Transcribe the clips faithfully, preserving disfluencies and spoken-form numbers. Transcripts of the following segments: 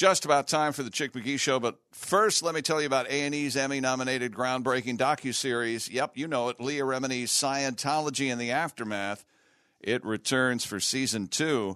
Just about time for the Chick McGee Show, but first, let me tell you about A and E's Emmy-nominated groundbreaking docuseries. Yep, you know it, Leah Remini's Scientology and the Aftermath. It returns for season two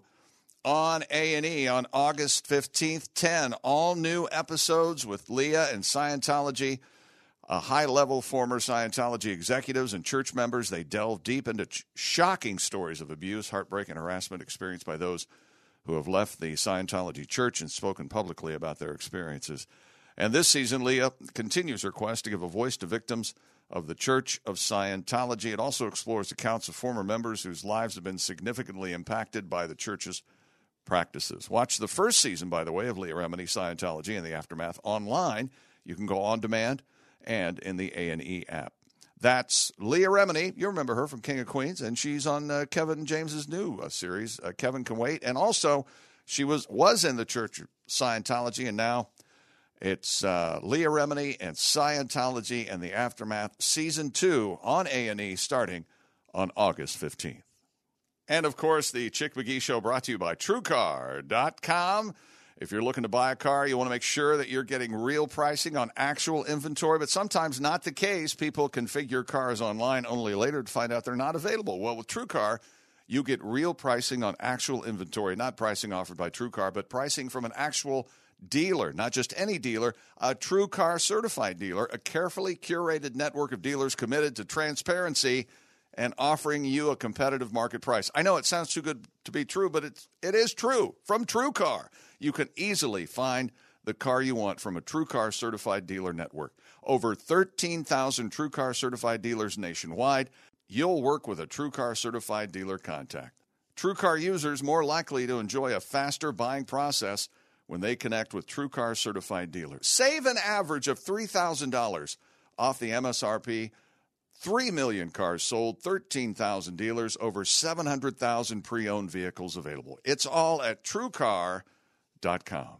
on A and E on August fifteenth. ten all-new episodes with Leah and Scientology. A high-level former Scientology executives and church members. They delve deep into ch- shocking stories of abuse, heartbreak, and harassment experienced by those who have left the Scientology church and spoken publicly about their experiences. And this season, Leah continues her quest to give a voice to victims of the Church of Scientology. It also explores accounts of former members whose lives have been significantly impacted by the church's practices. Watch the first season, by the way, of Leah Remini, Scientology and the Aftermath online. You can go on demand and in the A and E app. That's Leah Remini. You remember her from King of Queens, and she's on uh, Kevin James's new uh, series, uh, Kevin Can Wait. And also, she was was in the Church of Scientology, and now it's uh, Leah Remini and Scientology and the Aftermath, Season two on A and E, starting on August fifteenth. And, of course, the Chick McGee Show brought to you by True Car dot com. If you're looking to buy a car, you want to make sure that you're getting real pricing on actual inventory, but sometimes not the case. People configure cars online only later to find out they're not available. Well, with TrueCar, you get real pricing on actual inventory, not pricing offered by TrueCar, but pricing from an actual dealer, not just any dealer, a TrueCar certified dealer, a carefully curated network of dealers committed to transparency and offering you a competitive market price. I know it sounds too good to be true, but it's, it is true. From TrueCar, you can easily find the car you want from a TrueCar certified dealer network. Over thirteen thousand TrueCar certified dealers nationwide. You'll work with a TrueCar certified dealer contact. TrueCar users more likely to enjoy a faster buying process when they connect with TrueCar certified dealers. Save an average of three thousand dollars off the M S R P. Three million cars sold, thirteen thousand dealers, over seven hundred thousand pre-owned vehicles available. It's all at True Car dot com.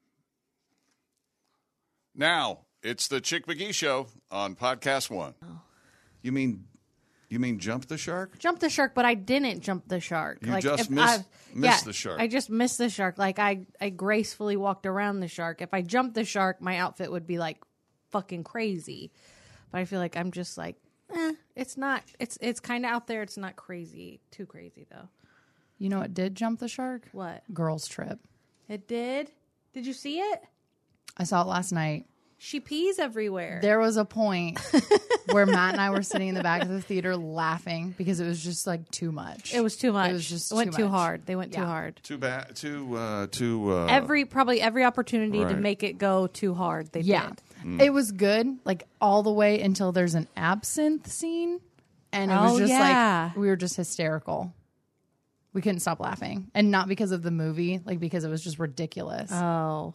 Now, it's the Chick McGee Show on Podcast One. Oh. You mean you mean jump the shark? Jump the shark, but I didn't jump the shark. You like, just missed, missed yeah, the shark. I just missed the shark. Like, I, I gracefully walked around the shark. If I jumped the shark, my outfit would be, like, fucking crazy. But I feel like I'm just like, Eh, it's not. It's it's kind of out there. It's not crazy. Too crazy, though. You know what did jump the shark? What? Girls Trip. It did? Did you see it? I saw it last night. She pees everywhere. There was a point where Matt and I were sitting in the back of the theater laughing because it was just like too much. It was too much. It was just it went too, too much. hard. They went yeah. too hard. Too bad. Too, uh, too, uh, every, probably every opportunity right. to make it go too hard, they yeah. did. Mm. It was good, like all the way until there's an absinthe scene. And it oh, was just yeah. like, we were just hysterical. We couldn't stop laughing. And not because of the movie, like because it was just ridiculous. Oh.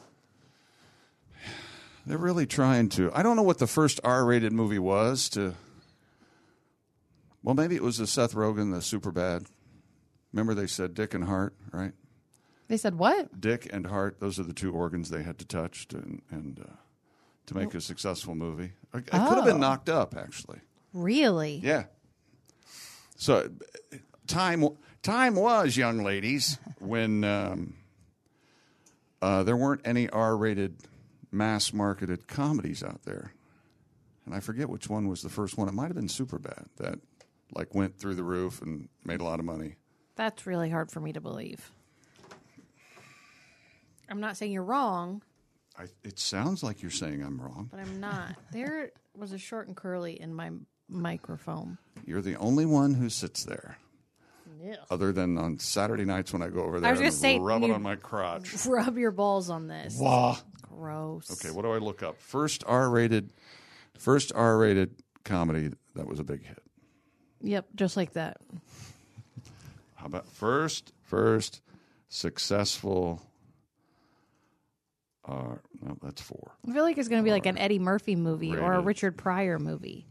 They're really trying to. I don't know what the first R-rated movie was to. Well, maybe it was the Seth Rogen, the Superbad. Remember they said Dick and Heart, right? They said what? Dick and Heart. Those are the two organs they had to touch to, and, and uh, to make a successful movie. It oh. could have been knocked up, actually. Really? Yeah. So, time time was, young ladies, when um, uh, there weren't any R-rated, mass-marketed comedies out there. And I forget which one was the first one. It might have been Superbad that, like, went through the roof and made a lot of money. That's really hard for me to believe. I'm not saying you're wrong. I, it sounds like you're saying I'm wrong. But I'm not. There was a short and curly in my microphone. You're the only one who sits there. Yeah. Other than on Saturday nights when I go over there I was and gonna say, rub it you- on my crotch. Rub your balls on this. Wah. Gross. Okay, what do I look up? First R-rated, first R-rated comedy that was a big hit. Yep, just like that. How about first, first successful? Uh, no, that's four. I feel like it's going to be like an Eddie Murphy movie or a Rated. Richard Pryor movie.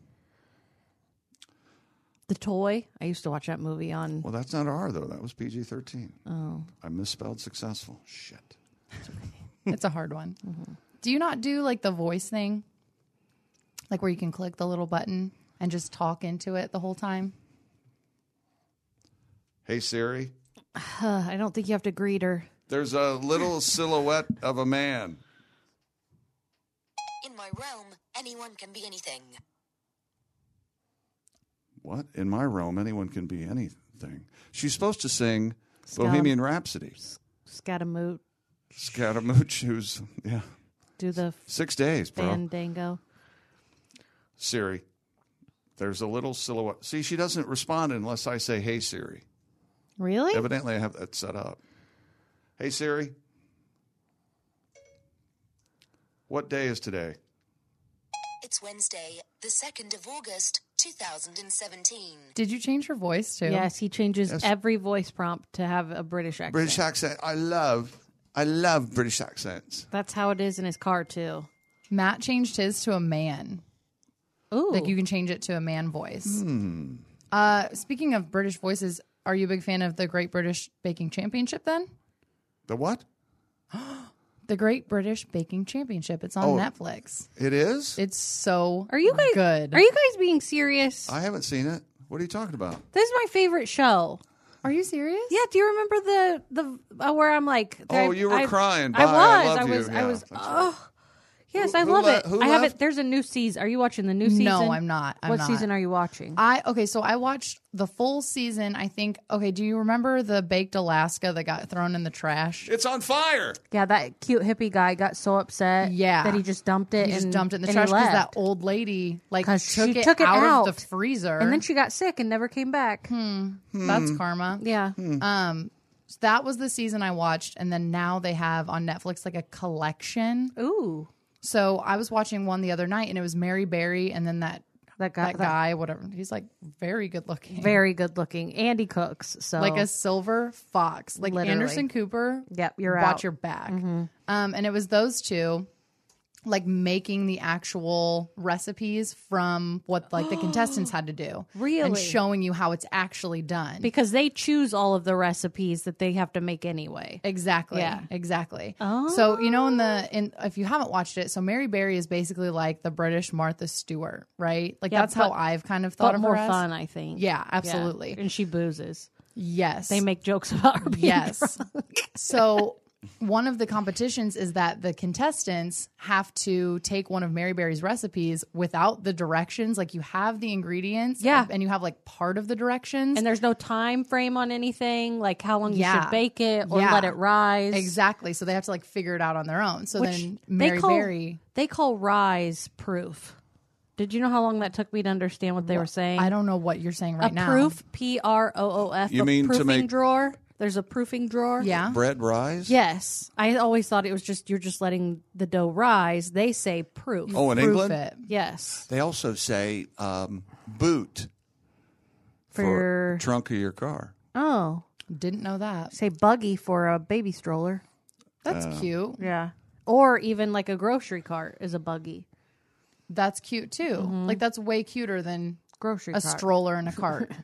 The Toy. I used to watch that movie on. Well, that's not R though. That was P G thirteen. Oh, I misspelled successful. Shit. It's a hard one. Mm-hmm. Do you not do like the voice thing? Like where you can click the little button and just talk into it the whole time? Hey Siri. uh, I don't think you have to greet her. There's a little silhouette of a man. In my realm, anyone can be anything. What? In my realm, anyone can be anything. She's supposed to sing Scum. Bohemian Rhapsody. Scatamouche. Scaramouche, who's, yeah, Do the six days, bro. fandango. Siri, there's a little silhouette. See, she doesn't respond unless I say, hey, Siri. Really? Evidently, I have that set up. Hey, Siri. What day is today? It's Wednesday, the second of August, two thousand seventeen. Did you change your voice too? Yes, he changes Yes. every voice prompt to have a British accent. British accent. I love, I love British accents. That's how it is in his car, too. Matt changed his to a man. Ooh. Like you can change it to a man voice. Hmm. Uh, speaking of British voices, are you a big fan of the Great British Baking Championship then? The what? The Great British Baking Championship. It's on Oh. Netflix. It is? It's so Are you guys good. Are you guys being serious? I haven't seen it. What are you talking about? This is my favorite show. Are you serious? Yeah, do you remember the the uh, where I'm like? Oh, I- you were I- crying. I Bye, was. I love I you. was. I Yeah, was. that's right. Oh, yes, Who- I who love le- it. who I have left? it. There's a new season. Are you watching the new season? No, I'm not. I'm what not. season are you watching? I okay, so I watched the full season. I think. Okay, do you remember the baked Alaska that got thrown in the trash? It's on fire. yeah, that cute hippie guy got so upset. Yeah. that he just dumped it. He just and, dumped it in the and trash he because that left. old lady like 'Cause took, she it, took it out, out. of the freezer, and then she got sick and never came back. That's karma. Yeah. Um, so that was the season I watched, and then now they have on Netflix like a collection. Ooh, So I was watching one the other night, and it was Mary Berry, and then that that guy. that guy, whatever, he's like very good looking, very good looking. Andy cooks. So like a silver fox, like Literally. Anderson Cooper. Yep, you're watch out. your back. Um, and it was those two, like making the actual recipes from what like the contestants had to do, and Really? showing you how it's actually done. because they choose all of the recipes that they have to make anyway. Exactly. Yeah. Exactly. Oh. So you know, in the in if you haven't watched it, so Mary Berry is basically like the British Martha Stewart, right? Like Yeah, that's how but- I've kind of thought But of more her as. fun, I think. Yeah, absolutely. Yeah. And she boozes. Yes. They make jokes about her. Being yes. drunk. So one of the competitions is that the contestants have to take one of Mary Berry's recipes without the directions. Like you have the ingredients, Yeah. and you have like part of the directions. And there's no time frame on anything, like how long you Yeah. should bake it or Yeah. let it rise. Exactly. So they have to like figure it out on their own. So Which then they Mary call, Berry. They call rise proof. Did you know how long that took me to understand what they were saying? I don't know what you're saying right a now. proof, P R O O F. You a mean to proofing make- drawer? There's a proofing drawer. Yeah. Bread rise? Yes. I always thought it was just you're just letting the dough rise. They say proof. Oh, in Proof England? it. Yes. They also say um, boot For, for your trunk of your car. oh, Didn't know that. say buggy for a baby stroller. That's Uh, cute. Yeah. Or even like a grocery cart is a buggy. That's cute too. Like that's way cuter than Grocery a cart. stroller and a cart.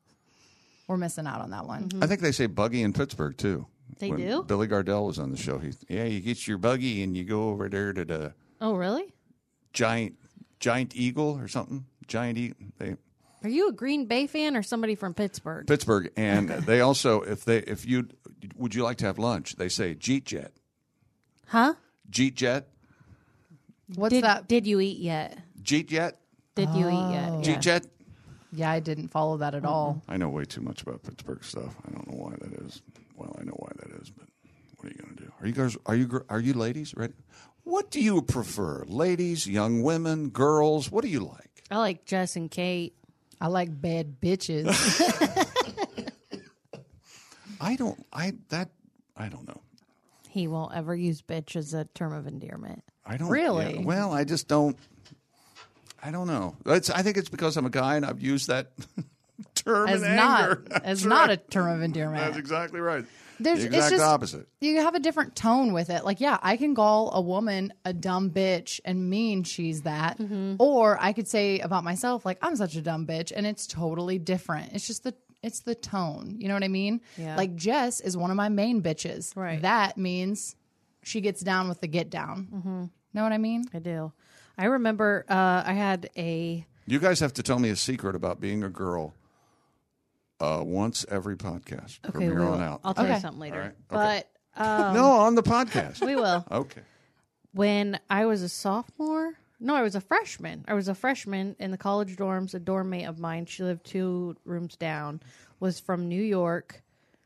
We're missing out on that one. I think they say buggy in Pittsburgh, too. They When do? Billy Gardell was on the show. He, yeah, you get your buggy and you go over there to the Oh, really? giant giant eagle or something. Giant eagle. They, Are you a Green Bay fan or somebody from Pittsburgh? Pittsburgh. And they also, if they, if you, would you like to have lunch? They say Jeet Jet. Huh? Jeet Jet. What's Did, that? did you eat yet? Jeet Jet. Did you eat yet? Oh. Jeet Yeah. Jet. Yeah, I didn't follow that at all. I know way too much about Pittsburgh stuff. I don't know why that is. Well, I know why that is, but what are you going to do? Are you guys? Are you? gr- Are you ladies ready? What do you prefer, ladies, young women, girls? What do you like? I like Jess and Kate. I like bad bitches. I don't. I that. I don't know. He won't ever use bitch as a term of endearment. I don't Really? yeah, well, I just don't. I don't know. It's, I think it's because I'm a guy and I've used that term as in not anger. as That's not a right. term of endearment. That's exactly right. There's the it's exact just opposite. you have a different tone with it. Like, yeah, I can call a woman a dumb bitch and mean she's that, or I could say about myself like I'm such a dumb bitch, and it's totally different. It's just the it's the tone. You know what I mean? Yeah. Like Jess is one of my main bitches. Right. That means she gets down with the get down. Mm-hmm. Know what I mean? I do. I remember uh, I had a You guys have to tell me a secret about being a girl uh, once every podcast from okay. here Well, on out. I'll tell Okay. you something later. All right. Okay. no, on the podcast. We will. Okay. When I was a sophomore, no, I was a freshman. I was a freshman in the college dorms. A dorm mate of mine, she lived two rooms down, was from New York,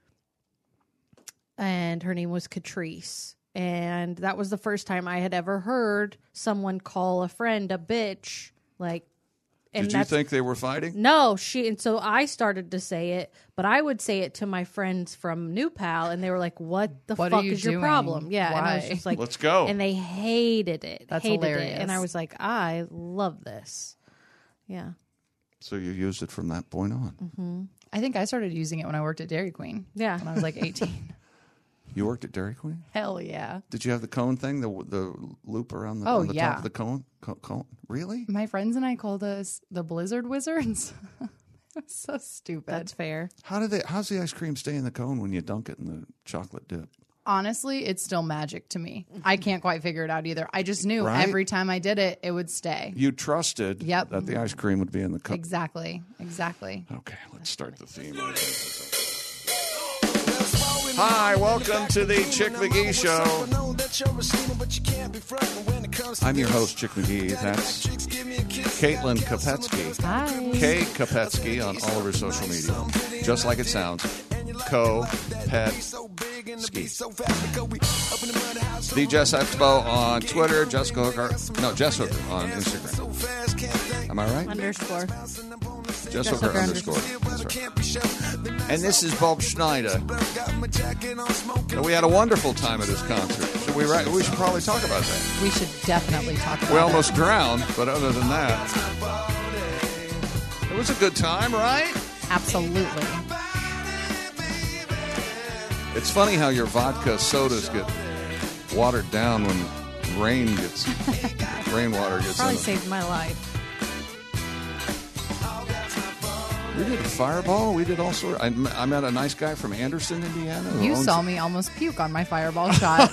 and her name was Catrice. And that was the first time I had ever heard someone call a friend a bitch. Like, and Did you that's- think they were fighting? No, she, and so I started to say it, but I would say it to my friends from New Pal, and they were like, "What the What are fuck you is your doing? problem?" Yeah, and I was Why? just like, Let's go. and they hated it. That's hated hilarious. It. And I was like, I love this. Yeah, So you used it from that point on. I think I started using it when I worked at Dairy Queen. Yeah. When I was like eighteen. You worked at Dairy Queen? Hell yeah. Did you have the cone thing, the the loop around the, Oh, on the yeah. top of the cone? Co- cone? Really? My friends and I called us the Blizzard Wizards. It's so stupid. that's fair. How do they? How's the ice cream stay in the cone when you dunk it in the chocolate dip? Honestly, it's still magic to me. I can't quite figure it out either. I just knew Right? every time I did it, it would stay. You trusted Yep. that the ice cream would be in the cup. Exactly. Exactly. Okay, let's start the theme. Hi, welcome to the Chick McGee Show. I'm your host, Chick McGee. That's Caitlin Kopetsky. Hi. Kay Kopetsky on all of her social media. Just like it sounds. Co-pet-ski. The Jess Expo on Twitter. Jessica Hooker. No, Jess Hooker on Instagram. Am I right? Underscore. Jess Jess Hooker Hooker underscore. That's right. And this is Bob Schneider. And we had a wonderful time at his concert. Should we, ri- we should probably talk about that. We should definitely talk about We it. almost drowned, but other than that, it was a good time, right? Absolutely. It's funny how your vodka sodas get watered down when rain gets rainwater gets Probably in them. saved my life. We did a fireball. We did all sorts. I, I met a nice guy from Anderson, Indiana. who You owns- saw me almost puke on my fireball shot.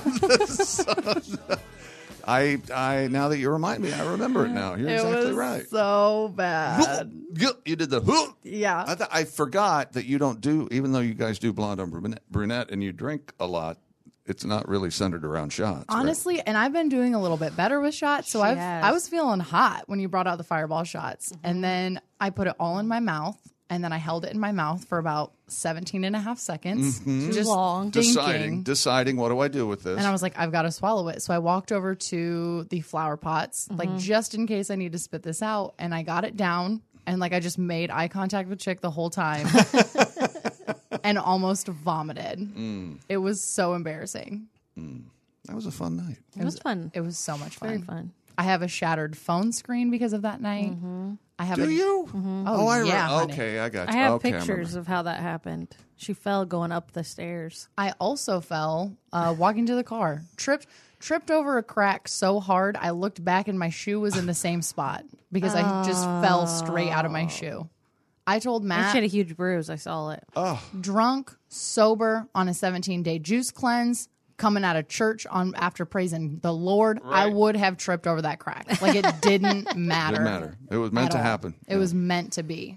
I, I. Now that you remind me, I remember it now. You're It exactly was right. so bad. You did the. Yeah. I, th- I forgot that you don't do, even though you guys do blonde on brunette, brunette and you drink a lot, it's not really centered around shots. right? Honestly, and I've been doing a little bit better with shots. So She I've, has. I was feeling hot when you brought out the fireball shots. Mm-hmm. And then I put it all in my mouth. And then I held it in my mouth for about seventeen and a half seconds. Just long. dinking. deciding, deciding, what do I do with this? And I was like, I've got to swallow it. So I walked over to the flower pots, Mm-hmm. like just in case I need to spit this out. And I got it down. And like I just made eye contact with Chick the whole time and almost vomited. Mm. It was so embarrassing. that was a fun night. It was fun. It was so much fun. Very fun. I have a shattered phone screen because of that night. I have Do a, you? Oh, I re- yeah, honey. okay, I got you. I have okay, pictures of how that happened. She fell going up the stairs. I also fell uh, walking to the car, tripped tripped over a crack so hard I looked back and my shoe was in the same spot because I just fell straight out of my shoe. I told And Matt, she had a huge bruise. I saw it. drunk, sober, on a seventeen day juice cleanse, coming out of church on after praising the Lord, I Right. would have tripped over that crack. Like it didn't matter. Didn't matter. It was meant at to all. happen. It was meant to be.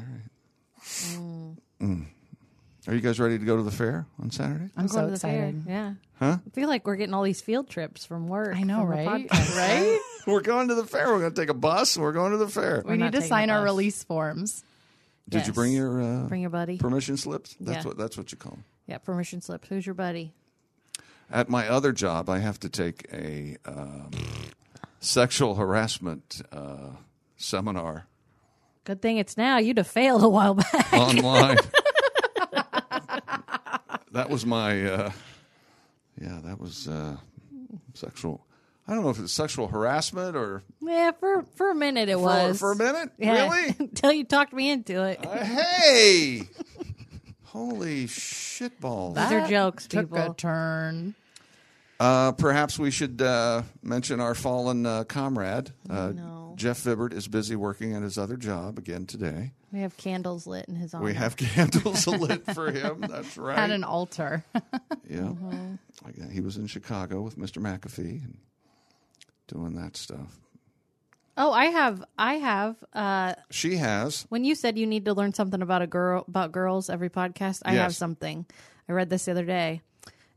Are you guys ready to go to the fair on Saturday? I'm Going so to the fair. excited. Yeah. Huh? I feel like we're getting all these field trips from work. I know, from the right? podcast. Right? We're going to the fair. We're going to take a bus. And we're going to the fair. We not need to taking sign a our bus. release forms. Did you Yes. bring your uh, Bring your buddy. permission slips? That's Yeah. what that's what you call them. Yeah, permission slips. Who's your buddy? At my other job, I have to take a um, sexual harassment uh, seminar Good thing it's now. You'd have failed a while back. online. That was my, uh, yeah, that was uh, sexual. I don't know if it's sexual harassment or Yeah, for for a minute it for, was. for a minute. Yeah. Really? Until you talked me into it. Uh, hey! Holy shitballs. These are jokes, Took people. a turn. Uh, perhaps we should uh, mention our fallen uh, comrade. Uh, No. Jeff Vibbert is busy working at his other job again today. We have candles lit in his honor. We have candles lit for him. That's right. Had an altar. Yeah. Mm-hmm. I got- He was in Chicago with Mister McAfee and doing that stuff. Oh, I have. I have. Uh, She has. when you said you need to learn something about a girl about girls every podcast, I have Yes. something. I read this the other day.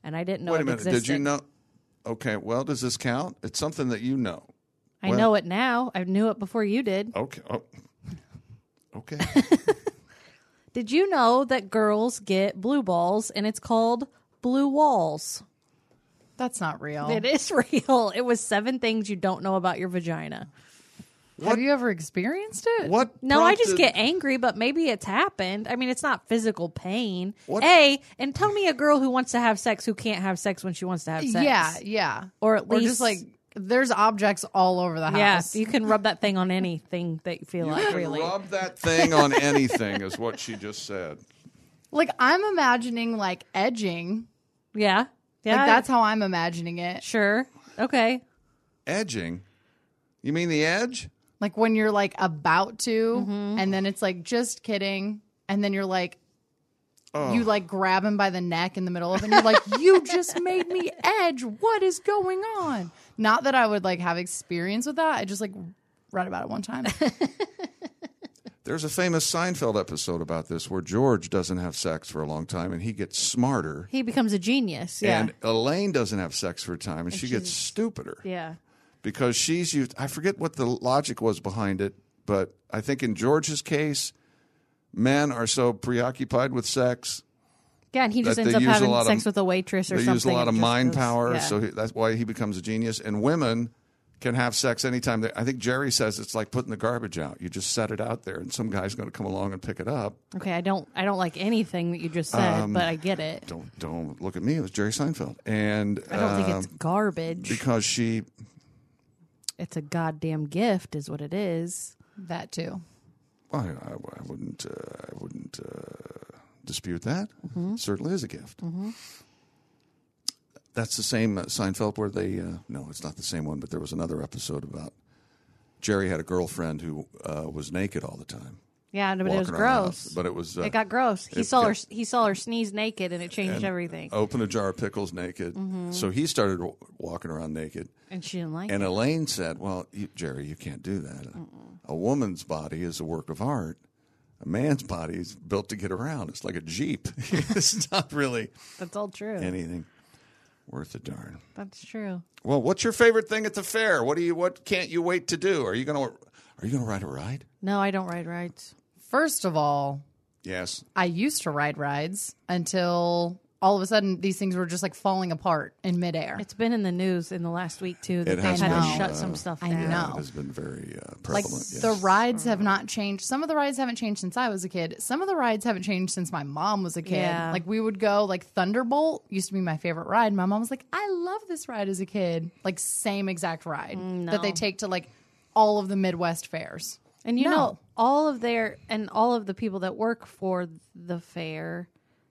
and I didn't know Wait a it minute. existed. Did you know? Okay. Well, does this count? It's something that you know. I Well- know it now. I knew it before you did. Okay. Oh. Okay. Did you know that girls get blue balls and it's called blue walls? That's not real. It is real. It was seven things you don't know about your vagina. Have you ever experienced it? What? No, I just prompted- get angry, but maybe it's happened. I mean, it's not physical pain. What- A, and tell me a girl who wants to have sex who can't have sex when she wants to have sex. Yeah, yeah. Or at Or least just like there's objects all over the yeah, house. you can rub that thing on anything that you feel You like, can really. rub that thing on anything, is what she just said. Like I'm imagining like edging. Yeah. Yeah. Like that's how I'm imagining it. Sure. Okay. Edging? You mean the edge? Like when you're like about to, Mm-hmm. and then it's like just kidding, and then you're like, Oh. you like grab him by the neck in the middle of it, and you're like, you just made me edge. What is going on? Not that I would like have experience with that. I just like read about it one time. There's a famous Seinfeld episode about this where George doesn't have sex for a long time and he gets smarter. He becomes a genius. Yeah. And Elaine doesn't have sex for a time and, she gets she's- stupider. yeah. Because she's used, I forget what the logic was behind it, but I think in George's case, men are so preoccupied with sex. Yeah, and he just that ends they up use a having lot of- sex with a waitress or They something. use a lot and of just mind goes- power, yeah. so he, that's why he becomes a genius. And women can have sex anytime. They, I think Jerry says it's like putting the garbage out. You just set it out there, and some guy's going to come along and pick it up. Okay, I don't I don't like anything that you just said, Um, but I get it. Don't don't look at me. It was Jerry Seinfeld, and I don't think it's um, garbage. because she. It's a goddamn gift, is what it is. That too. I, I, I wouldn't. Uh, I wouldn't uh, dispute that. Mm-hmm. It certainly is a gift. That's the same uh, Seinfeld where they. Uh, no, it's not the same one. But there was another episode about Jerry had a girlfriend who uh, was naked all the time. Yeah, but it was walking around the gross. house. But it was. Uh, It got gross. He it saw her. got- He saw her sneeze naked, and it changed and everything. Open a jar of pickles naked. Mm-hmm. So he started w- walking around naked. And she didn't like And it. Elaine said, "Well, you, Jerry, you can't do that. A, a woman's body is a work of art. A man's body is built to get around. It's like a Jeep. It's not really That's all true. anything worth a darn." That's true. Well, what's your favorite thing at the fair? What do you? What can't you wait to do? Are you gonna? Are you gonna ride a ride? No, I don't ride rides. First of all, Yes. I used to ride rides until all of a sudden these things were just like falling apart in midair. It's been in the news in the last week too that It they has had to been, shut uh, some stuff I down. know. It has been very uh, Like prevalent. yes. the rides have not changed. Some of the rides haven't changed since I was a kid. Some of the rides haven't changed since my mom was a kid. Yeah. Like we would go like Thunderbolt used to be my favorite ride. My mom was like, I love this ride as a kid. Like same exact ride that they no. take to like all of the Midwest fairs. And you No. know, all of their and all of the people that work for the fair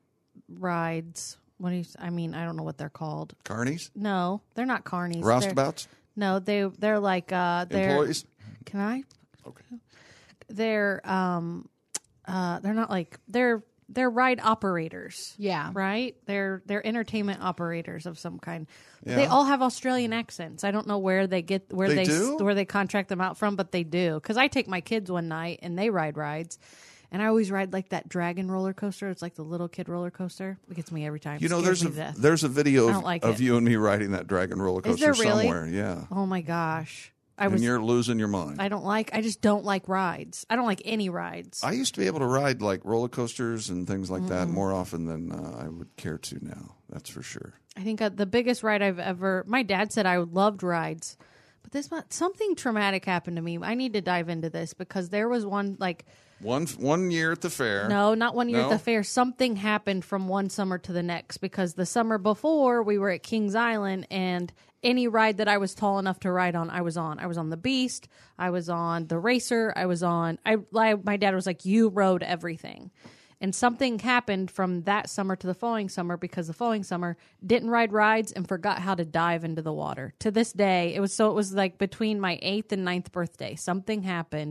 rides. What do you? I mean, I don't know what they're called. Carnies, No, they're not carnies. They're- roustabouts, No, they they're like uh, they're. employees. Can I? Okay. They're um, uh, they're not like they're they're ride operators. Yeah. Right. They're they're entertainment operators of some kind. Yeah. They all have Australian accents. I don't know where they get where They they, do? where they contract them out from, but they do. Because I take my kids one night and they ride rides. And I always ride like that dragon roller coaster. It's like the little kid roller coaster. It gets me every time. You know, Scares there's a me to death. there's a video I of, don't like of it. you and me riding that dragon roller Is coaster there really? somewhere. Yeah, Oh my gosh. I and was you're losing your mind. I don't like I just don't like rides. I don't like any rides. I used to be able to ride like roller coasters and things like that more often than uh, I would care to now. That's for sure. I think uh, the biggest ride I've ever. My dad said I loved rides, but this month something traumatic happened to me. I need to dive into this because there was one like One one year at the fair. no, not one year No? at the fair. Something happened from one summer to the next because the summer before we were at Kings Island and any ride that I was tall enough to ride on, I was on. I was on the Beast. I was on the Racer. I was on. I, I my dad was like, "You rode everything." And something happened from that summer to the following summer because the following summer didn't ride rides and forgot how to dive into the water. To this day, it was so it was like between my eighth and ninth birthday, something happened.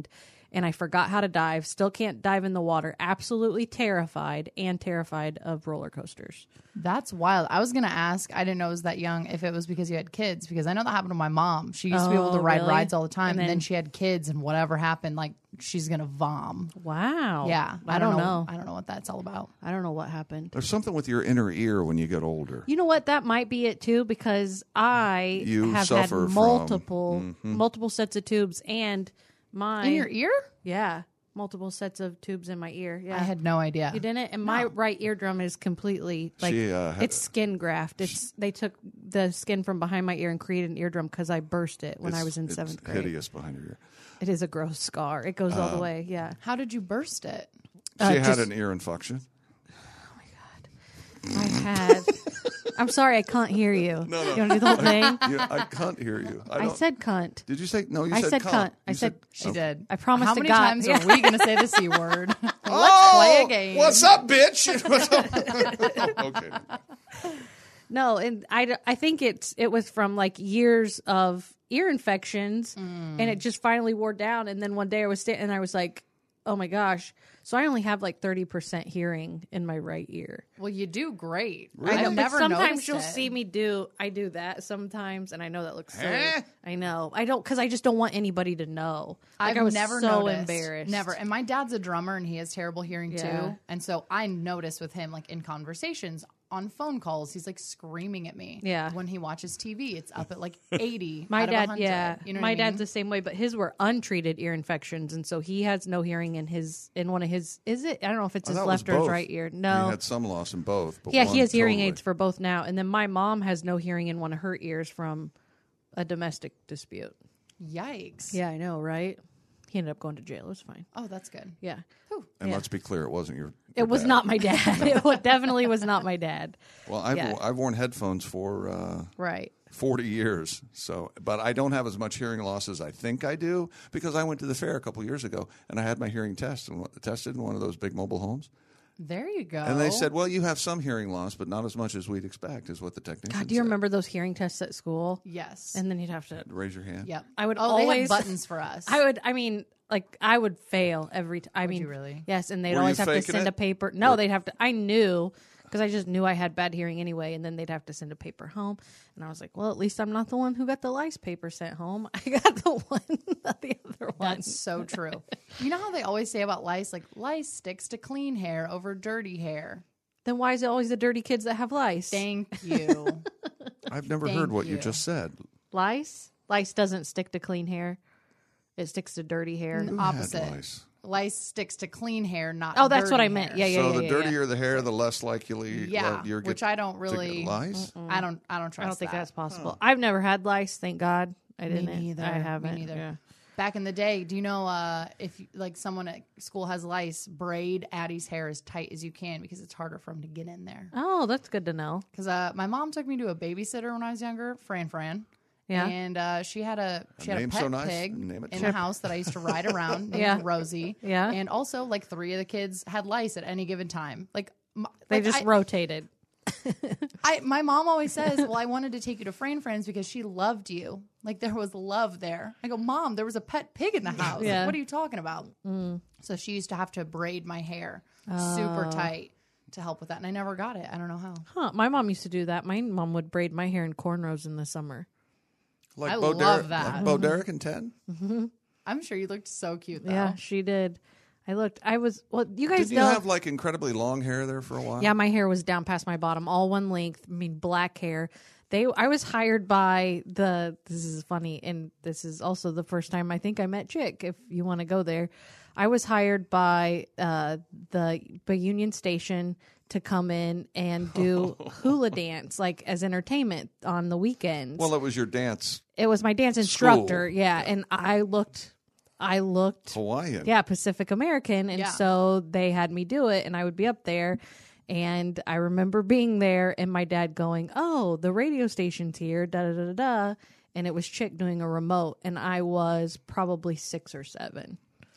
and I forgot how to dive. Still can't dive in the water. Absolutely terrified and terrified of roller coasters. That's wild. I was going to ask, I didn't know it was that young, if it was because you had kids, because I know that happened to my mom. She used to be able to Oh, ride really? rides all the time, And and then, then- she had kids, and whatever happened, like, she's going to vom. Wow. Yeah. I, don't know. know. I don't know what that's all about. I don't know what happened. There's something with your inner ear when you get older. You know what? That might be it too, because I You have had suffer from- multiple, Mhm. multiple sets of tubes, and my In your ear? yeah, multiple sets of tubes in my ear. Yeah, I had no idea. you didn't, and my right eardrum is completely like She, uh, had- it's skin graft. It's they took the skin from behind my ear and created an eardrum because I burst it when I It's- was in it's seventh grade. hideous behind your ear. It is a gross scar. It goes all the way. Yeah, How did you burst it? She Uh, had just- an ear infection. I had. I'm sorry, I can't hear you. No, no. You want to do the whole thing? Yeah, I can't hear you. I, I don't- said cunt. Did you say no? You I said said cunt. cunt. I You said- She oh. did. I promised How to many God- times Yeah. are we going to say the C word? Let's Oh, play a game. What's up, bitch? What's up? Okay. No, and I, d- I think it's it was from like years of ear infections, and it just finally wore down. And then one day I was sitting, and I was like, "Oh my gosh!" So I only have like thirty percent hearing in my right ear. Well, you do great. Really? I've I know, never but sometimes noticed you'll it. see me do. I do that sometimes, and I know that looks silly. Huh? I know. I don't because I just don't want anybody to know. Like I've I was never so noticed. embarrassed. Never. And my dad's a drummer, and he has terrible hearing Yeah. too. And so I notice with him, like in conversations, on phone calls, he's like screaming at me. Yeah. When he watches T V, it's up at like eighty. My out of dad, one hundred. yeah, You know my what I dad's mean? the same way, but his were untreated ear infections, and so he has no hearing in his in one of his. Is it? I don't know if it's I his thought it was left or his both. right ear. He No, had some loss in both. But yeah, one he has hearing totally. aids for both now, and then my mom has no hearing in one of her ears from a domestic dispute. Yikes. Yeah, I know, right? He ended up going to jail. It was fine. Oh, that's good. Yeah, And Yeah. let's be clear, it wasn't your. it your was dad. not my dad. It wa- definitely was not my dad. Well, I've Yeah. I've worn headphones for uh, Right. forty years, so but I don't have as much hearing loss as I think I do because I went to the fair a couple years ago and I had my hearing test and tested in one of those big mobile homes, There you go. and they said, "Well, you have some hearing loss, but not as much as we'd expect," is what the technician God, do you said. remember those hearing tests at school? Yes. And then you'd have to. Raise your hand. yep. I would oh, they always- have buttons for us. I would. I mean, like I would fail every time. I mean, you really? Yes, and they'd Were always you have to faking send it? a paper. No, Were- they'd have to. I knew because I just knew I had bad hearing anyway, and then they'd have to send a paper home. And I was like, well, at least I'm not the one who got the lice paper sent home. I got the one, not the other one. That's so true. You know how they always say about lice, like lice sticks to clean hair over dirty hair. Then why is it always the dirty kids that have lice? Thank you. I've never Thank heard what you you. just said. Lice? Lice doesn't stick to clean hair. It sticks to dirty hair. Who had Opposite. lice? Lice sticks to clean hair, not Oh, that's dirty what I meant. hair. Yeah, yeah, so yeah. the yeah, dirtier yeah. the hair, the less likely Yeah, like, you're which get, I don't to really. get lice. I don't. I don't trust. I don't think that. that's possible. I've never had lice. Thank God. I Me didn't. neither. I Me haven't. neither. Yeah. Back in the day, do you know uh, if like someone at school has lice, braid Addie's hair as tight as you can because it's harder for him to get in there. Oh, that's good to know. Because uh, my mom took me to a babysitter when I was younger, Fran Fran. Yeah. And uh, she had a she had a name's pet so nice. pig Name it in too. the house that I used to ride around named Yeah. Rosie. Yeah. And also, like three of the kids had lice at any given time. Like m- They like, just I, rotated. I, my mom always says, "Well, I wanted to take you to Fran Fran's because she loved you. Like there was love there." I go, "Mom, there was a pet pig in the house. Like, Yeah. what are you talking about?" So she used to have to braid my hair Oh. super tight to help with that, and I never got it. I don't know how. Huh. My mom used to do that. My mom would braid my hair in cornrows in the summer. Like I Bo love Derek, that. Like Bo Derek and Ted. I'm sure you looked so cute though. Yeah, she did. I looked. I was. Well, you guys Did you know. have like incredibly long hair there for a while? Yeah, my hair was down past my bottom, all one length. I mean, black hair. They. I was hired by the. This is funny, and this is also the first time I think I met Chick. If you want to go there, I was hired by uh, the by Union Station to come in and do hula dance, like as entertainment on the weekends. Well, it was your dance It was my dance instructor, School. yeah, and I looked. I looked. Hawaiian. Yeah, Pacific American. And Yeah. so they had me do it, and I would be up there. And I remember being there and my dad going, "Oh, the radio station's here, da da da da da." And it was Chick doing a remote, and I was probably six or seven.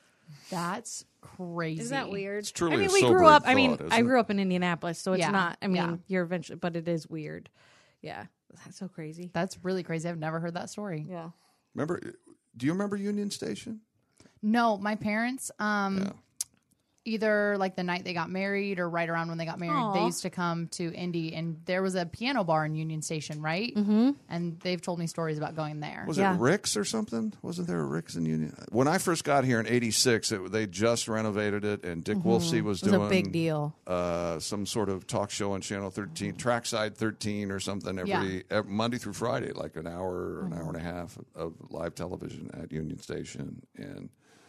That's crazy. Isn't that weird? It's truly I mean, a we grew sobering up. I mean, thought, I isn't grew up in Indianapolis, so it's Yeah, not. I mean, yeah. you're eventually, but it is weird. Yeah, that's so crazy. That's really crazy. I've never heard that story. Yeah. Remember? Do you remember Union Station? No, my parents, um, Yeah. either like the night they got married or right around when they got married, Aw. they used to come to Indy, and there was a piano bar in Union Station, right? Mm-hmm. And they've told me stories about going there. Was Yeah. it Rick's or something? Wasn't there a Rick's in Union? When I first got here in eighty-six, it, they just renovated it, and Dick Wolfsey was, It was doing a big deal. Uh, some sort of talk show on Channel thirteen, Trackside thirteen or something, every, Yeah. every Monday through Friday, like an hour or an hour and a half of live television at Union Station. And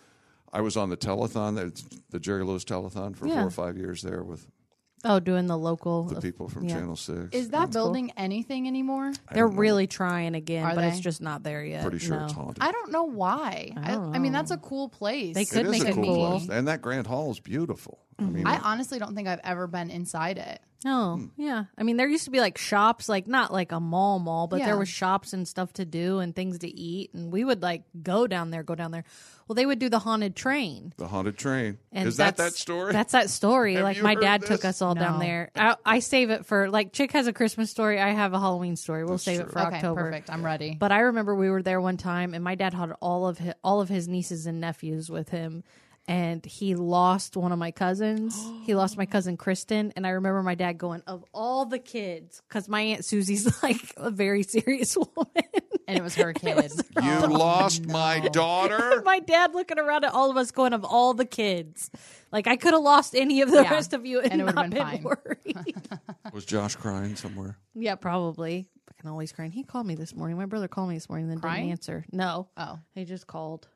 I was on the telethon, the, the Jerry Lewis telethon for Yeah. four or five years there with Oh, doing the local. the people from yeah. Channel six. Is that building anything anymore? They're really trying again, Are but they? it's just not there yet. Pretty sure no. it's haunted. I don't know why. I, don't I mean, that's a cool place. They It could is make a it cool cool. place. And that Grand Hall is beautiful. I mean, I honestly don't think I've ever been inside it. Oh, yeah. I mean, there used to be like shops, like not like a mall mall, but Yeah. there was shops and stuff to do and things to eat. And we would like go down there, go down there. Well, they would do the haunted train. the haunted train. And is that that's- that story? That's that story. Have Like you my heard dad this? took us all down No. there. I, I save it for like Chick has a Christmas story. I have a Halloween story. We'll That's save true. it for Okay, October. perfect. I'm ready. But I remember we were there one time, and my dad had all of his, all of his nieces and nephews with him, and he lost one of my cousins. He lost my cousin Kristen, and I remember my dad going, "Of all the kids," because my aunt Susie's like a very serious woman. And it was her kid. you lost my daughter? My dad looking around at all of us, going, "Of all the kids, like I could have lost any of the Yeah, rest of you, and, and it would've not been been fine. worried." Was Josh crying somewhere? Yeah, probably. Fucking always crying. He called me this morning. My brother called me this morning, and then Crying? didn't answer. No, Oh. he just called.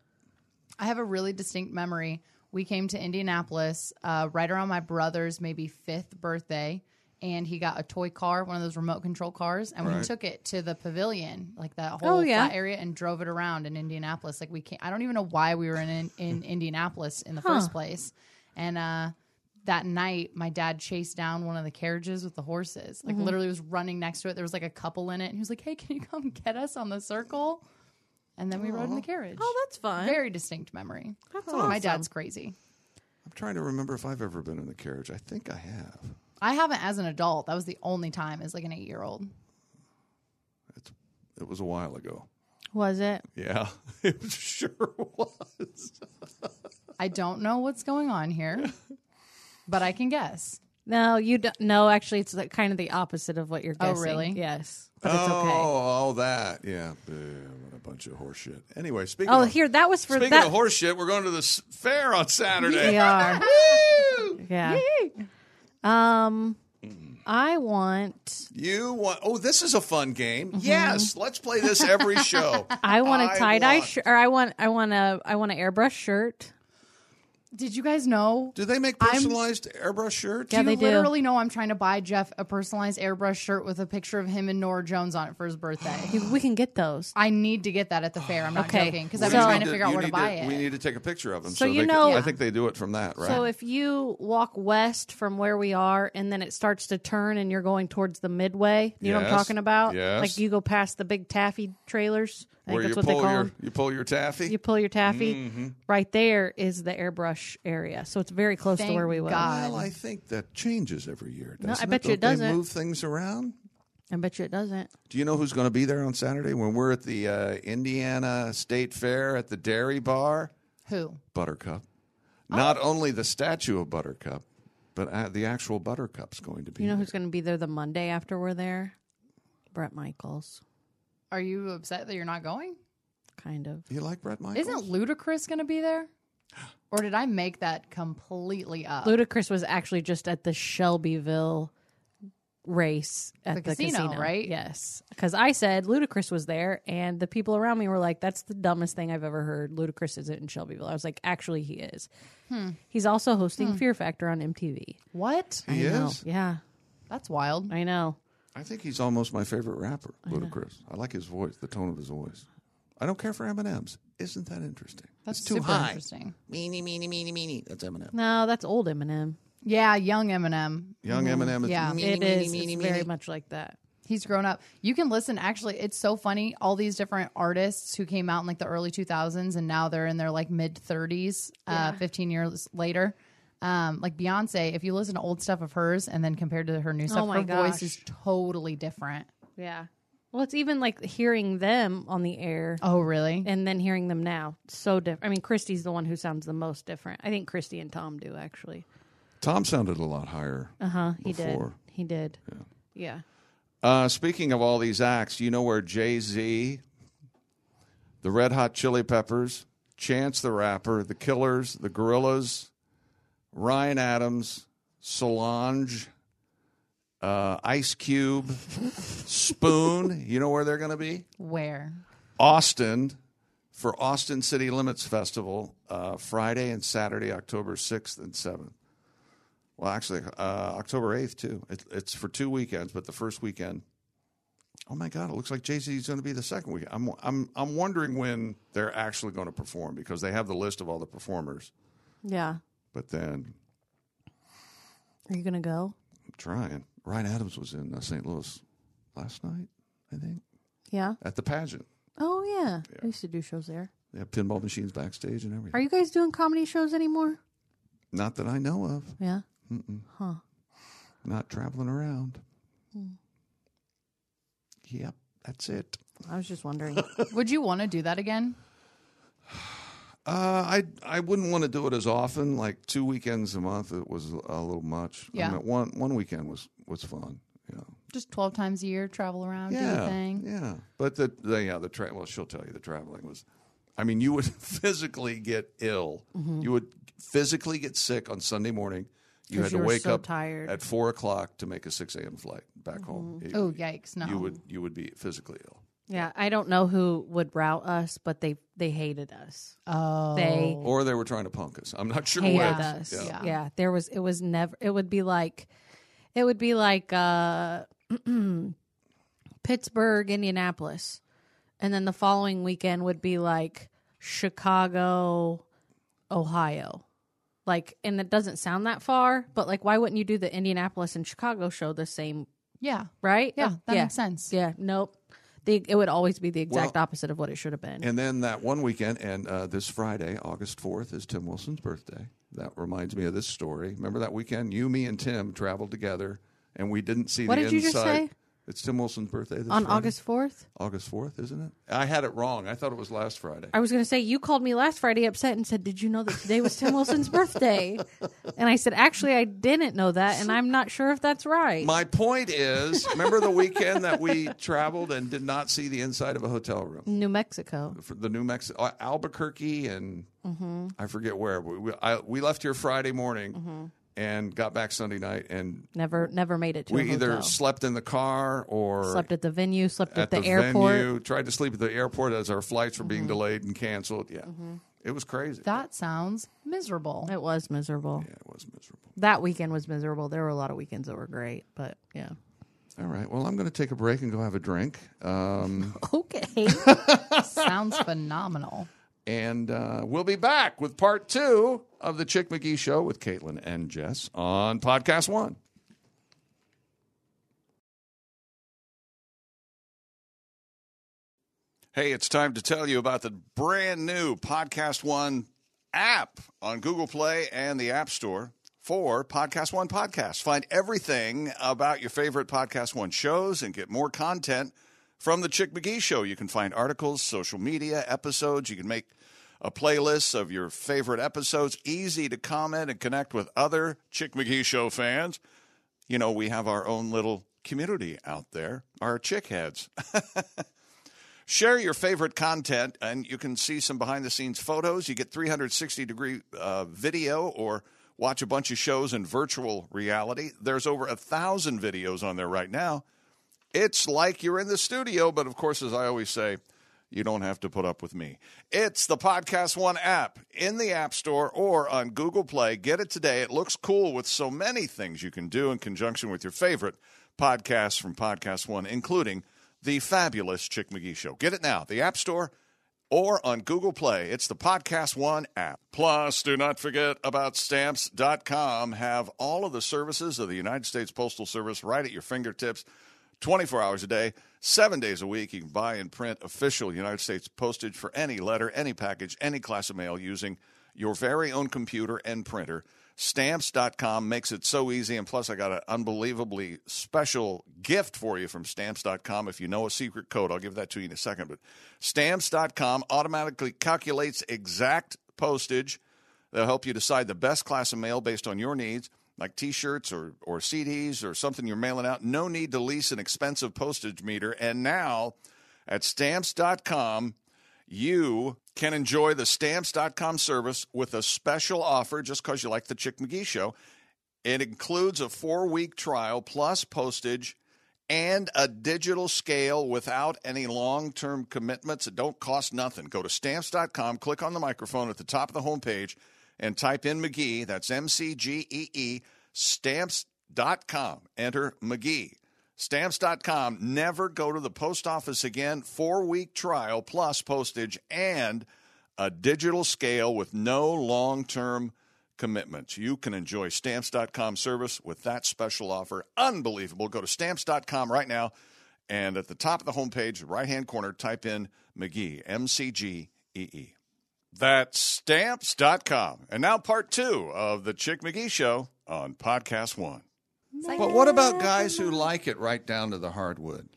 I have a really distinct memory. We came to Indianapolis uh, right around my brother's maybe fifth birthday, and he got a toy car, one of those remote control cars, and we Right. took it to the pavilion, like that whole Oh, yeah. flat area, and drove it around in Indianapolis. Like we can't, I don't even know why we were in in, in Indianapolis in the first place. And uh, that night, my dad chased down one of the carriages with the horses. Like literally was running next to it. There was like a couple in it, and he was like, "Hey, can you come get us on the circle?" And then we rode in the carriage. Oh, that's fun. Very distinct memory. That's My awesome. dad's crazy. I'm trying to remember if I've ever been in the carriage. I think I have. I haven't as an adult. That was the only time as like an eight year old. It's, it was a while ago. Was it? Yeah, it sure was. I don't know what's going on here, but I can guess. No, you don't. No, actually, it's like kind of the opposite of what you're Oh, guessing. really? Yes, but oh, it's okay. oh, that. Yeah. Boo, what a bunch of horse shit. Anyway, speaking Oh, of, here that was for speaking that. of horse shit, we're going to the s- fair on Saturday. We are. Woo! Yeah. Um, I want. You want? Oh, this is a fun game. Yes, let's play this every show. I want a tie dye want- shirt, or I want. I want a. I want an airbrush shirt. Did you guys know? Do they make I'm- personalized airbrush shirts? Yeah, do they you do. literally know I'm trying to buy Jeff a personalized airbrush shirt with a picture of him and Nora Jones on it for his birthday. We can get those. I need to get that at the fair. I'm not Okay. joking because We I've been So- trying to need figure out you where to need buy We it. need to take a picture of them. So you they know- can, I Yeah. think they do it from that, right? So if you walk west from where we are, and then it starts to turn, and you're going towards the midway, you know what I'm Yes. talking about? Yes. Like you go past the big taffy trailers. I Where think you that's what they pull call your them. you pull your taffy. You pull your taffy. Mm-hmm. Right there is the airbrush area, so it's very close Thank to where we were. God. Well, I think that changes every year. No, I Doesn't bet it? you it Don't they doesn't. move things around. I bet you it doesn't. Do you know who's going to be there on Saturday when we're at the uh, Indiana State Fair at the Dairy Bar? Who? Buttercup. Not only the statue of Buttercup, but uh, the actual Buttercup's going to be. You know there. who's going to be there the Monday after we're there? Brett Michaels, Are you upset that you're not going? kind of. You like Brett Michaels? Isn't Ludacris going to be there? Or did I make that completely up? Ludacris was actually just at the Shelbyville race at The the, casino, right? Yes, because I said Ludacris was there, and the people around me were like, "That's the dumbest thing I've ever heard." Ludacris isn't in Shelbyville. I was like, "Actually, he is." Hmm. He's also hosting Fear Factor on M T V. What? He I know. is? Yeah, That's wild. I know. I think he's almost my favorite rapper, Ludacris. I, like his voice, the tone of his voice. I don't care for M and M's. Isn't that interesting? That's it's too super high. interesting. Meanie, meanie, meanie, meanie. That's Eminem. No, that's old Eminem. Yeah, young Eminem. Young Eminem is Yeah. meanie, It meanie, is. meanie, It's very meanie. much like that. He's grown up. You can listen. Actually, it's so funny. All these different artists who came out in like the early two thousands and now they're in their like mid thirties, uh, fifteen years later. Um, like Beyonce, if you listen to old stuff of hers and then compared to her new stuff, Oh my her voice gosh. is totally different. Yeah. Well, it's even like hearing them on the air Oh, really? and then hearing them now. So different. I mean, Christy's the one who sounds the most different. I think Christy and Tom do, actually. Tom sounded a lot higher. Uh-huh. He before. did. He did. Yeah. yeah. Uh, speaking of all these acts, you know where Jay-Z, the Red Hot Chili Peppers, Chance the Rapper, the Killers, the Gorillaz, Ryan Adams, Solange, uh, Ice Cube, Spoon, you know where they're going to be? Where? Austin for Austin City Limits Festival, uh, Friday and Saturday, October sixth and seventh. Well, actually, uh, October eighth, too. It, it's for two weekends, but the first weekend, oh, my God, it looks like Jay-Z's going to be the second weekend. I'm, I'm, I'm wondering when they're actually going to perform because they have the list of all the performers. Yeah. But then... Are you going to go? I'm trying. Ryan Adams was in uh, Saint Louis last night, I think, Yeah. at the pageant. Oh, yeah. I used to do shows there. They have pinball machines backstage and everything. Are you guys doing comedy shows anymore? Not that I know of. Yeah. Mm-mm. Huh. Not traveling around. Hmm. Yep, that's it. I was just wondering. Would you want to do that again? Uh, I I wouldn't want to do it as often. Like two weekends a month, it was a little much. Yeah. I mean, one one weekend was was fun. Yeah. Just twelve times a year, travel around, do Yeah. the thing. Yeah. But the, the yeah the tra- well she'll tell you the traveling was. I mean, you would physically get ill. Mm-hmm. You would physically get sick on Sunday morning. You 'Cause had to you were wake so up tired. at four o'clock to make a six a.m. flight back home. You- Oh, yikes, no. You would you would be physically ill. Yeah, I don't know who would route us, but they they hated us. Oh. They Or they were trying to punk us. I'm not sure hated which. us. Yeah. Yeah. Yeah. there was it was never. It would be like, it would be like uh, Pittsburgh, Indianapolis, and then the following weekend would be like Chicago, Ohio. Like, and it doesn't sound that far, but like, why wouldn't you do the Indianapolis and Chicago show the same? Yeah. Right? Yeah, Uh, that yeah. makes sense. Yeah. Nope. The, it would always be the exact Well, opposite of what it should have been. And then that one weekend, and uh, this Friday, August fourth, is Tim Wilson's birthday. That reminds me of this story. Remember that weekend? You, me, and Tim traveled together, and we didn't see What the did you just inside. say? It's Tim Wilson's birthday this On Friday. August fourth? August fourth, isn't it? I had it wrong. I thought it was last Friday. I was going to say, you called me last Friday upset and said, did you know that today was Tim Wilson's birthday? And I said, actually, I didn't know that, and I'm not sure if that's right. My point is, remember the weekend that we traveled and did not see the inside of a hotel room? New Mexico. For the New Mexico, Albuquerque, and Mm-hmm. I forget where. We, we, I, we left here Friday morning and got back Sunday night, and Never never made it to a we either hotel. slept in the car or Slept at the venue, slept at, at the, the, airport. venue. Tried to sleep at the airport as our flights were being delayed and canceled. Yeah, it was crazy. That sounds miserable. It was miserable. yeah, it was miserable. That weekend was miserable. There were a lot of weekends that were great, but yeah. All right, well, I'm going to take a break and go have a drink. Um, Okay. Sounds phenomenal. And uh, we'll be back with part two of the Chick McGee Show with Caitlin and Jess on Podcast One. Hey, it's time to tell you about the brand new Podcast One app on Google Play and the App Store for Podcast One Podcast. Find everything about your favorite Podcast One shows and get more content from the Chick McGee Show. You can find articles, social media, episodes. You can make a playlist of your favorite episodes. Easy to comment and connect with other Chick McGee Show fans. You know, we have our own little community out there, our chick heads. Share your favorite content, and you can see some behind-the-scenes photos. You get three sixty degree uh, video or watch a bunch of shows in virtual reality. There's over a thousand videos on there right now. It's like you're in the studio, but of course, as I always say, you don't have to put up with me. It's the Podcast One app in the App Store or on Google Play. Get it today. It looks cool with so many things you can do in conjunction with your favorite podcasts from Podcast One, including the fabulous Chick McGee Show. Get it now, the App Store or on Google Play. It's the Podcast One app. Plus, do not forget about Stamps dot com. Have all of the services of the United States Postal Service right at your fingertips. twenty-four hours a day, seven days a week. You can buy and print official United States postage for any letter, any package, any class of mail using your very own computer and printer. Stamps dot com makes it so easy, and plus I got an unbelievably special gift for you from Stamps dot com. If you know a secret code, I'll give that to you in a second. But Stamps dot com automatically calculates exact postage. They'll help you decide the best class of mail based on your needs, like T-shirts or, or C Ds or something you're mailing out. No need to lease an expensive postage meter. And now at Stamps dot com, you can enjoy the Stamps dot com service with a special offer just because you like the Chick McGee Show. It includes a four-week trial plus postage and a digital scale without any long-term commitments. It don't cost nothing. Go to Stamps dot com, click on the microphone at the top of the homepage, and type in McGee. That's M C G E E, Stamps dot com. Enter McGee. Stamps dot com. Never go to the post office again. Four-week trial plus postage and a digital scale with no long-term commitments. You can enjoy Stamps dot com service with that special offer. Unbelievable. Go to Stamps dot com right now, and at the top of the homepage, right-hand corner, type in McGee, M C G E E. That's Stamps dot com. And now part two of the Chick McGee Show on Podcast One. But what about guys who like it right down to the hardwood?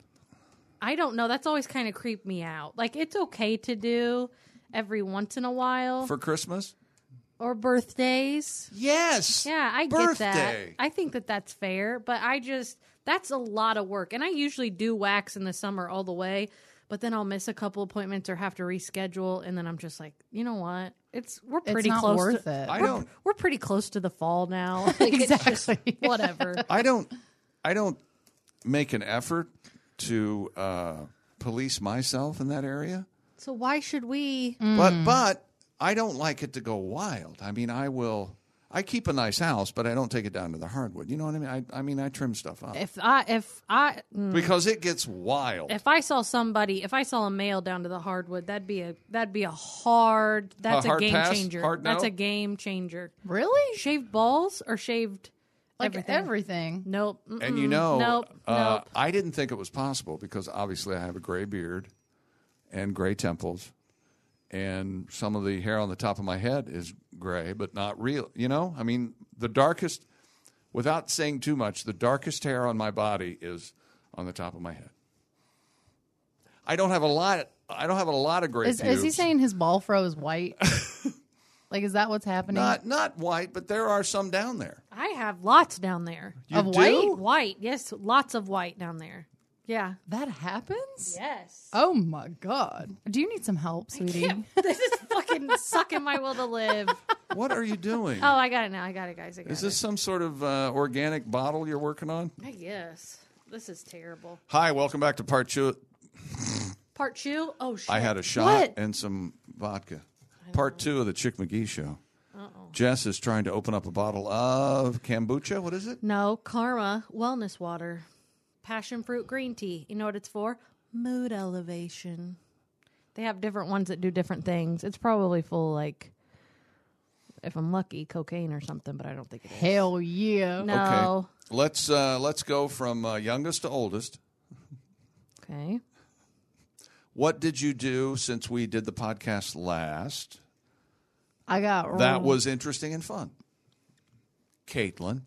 I don't know. That's always kind of creeped me out. Like, it's okay to do every once in a while. For Christmas? Or birthdays. Yes. Yeah, I Birthday. get that. I think that that's fair, but I just, that's a lot of work. And I usually do wax in the summer all the way, but then I'll miss a couple appointments or have to reschedule, and then I'm just like, you know what? It's we're pretty not close worth to it. I we're, don't- we're pretty close to the fall now. Like, it's just Exactly. whatever. I don't I don't make an effort to uh, police myself in that area. So why should we? But but I don't like it to go wild. I mean, I will I keep a nice house, but I don't take it down to the hardwood. You know what I mean? I I mean, I trim stuff up. If I if I mm, Because it gets wild. if I saw somebody, if I saw a male down to the hardwood, that'd be a that'd be a hard. That's a, hard game pass? changer. Hard no? That's a game changer. Really? Shaved balls or shaved Like everything? everything. Nope. Mm-mm. And you know, nope. uh, nope. I didn't think it was possible because obviously I have a gray beard and gray temples, and some of the hair on the top of my head is gray, but not real. You know, I mean, the darkest, without saying too much, the darkest hair on my body is on the top of my head. I don't have a lot. I don't have a lot of gray Is, pubes. is he saying his ball fro is white? Like, is that what's happening? Not not white, but there are some down there. I have lots down there. You Of do? white? White, yes, lots of white down there. Yeah. That happens? Yes. Oh my God. Do you need some help, sweetie? This is fucking sucking my will to live. What are you doing? Oh, I got it now. I got it, guys. I got Is this it. some sort of uh, organic bottle you're working on? I guess. This is terrible. Hi, welcome back to part two. Part two? Oh, shit. I had a shot What? and some vodka. Part two of the Chick McGee Show. Uh-oh. Jess is trying to open up a bottle of kombucha. What is it? No, Karma Wellness Water. Passion fruit green tea. You know what it's for? Mood elevation. They have different ones that do different things. It's probably full, like, if I'm lucky, cocaine or something, but I don't think it is. Hell yeah. No. Okay. Let's uh, let's go from uh, youngest to oldest. Okay. What did you do since we did the podcast last? I got That was interesting and fun. Caitlin,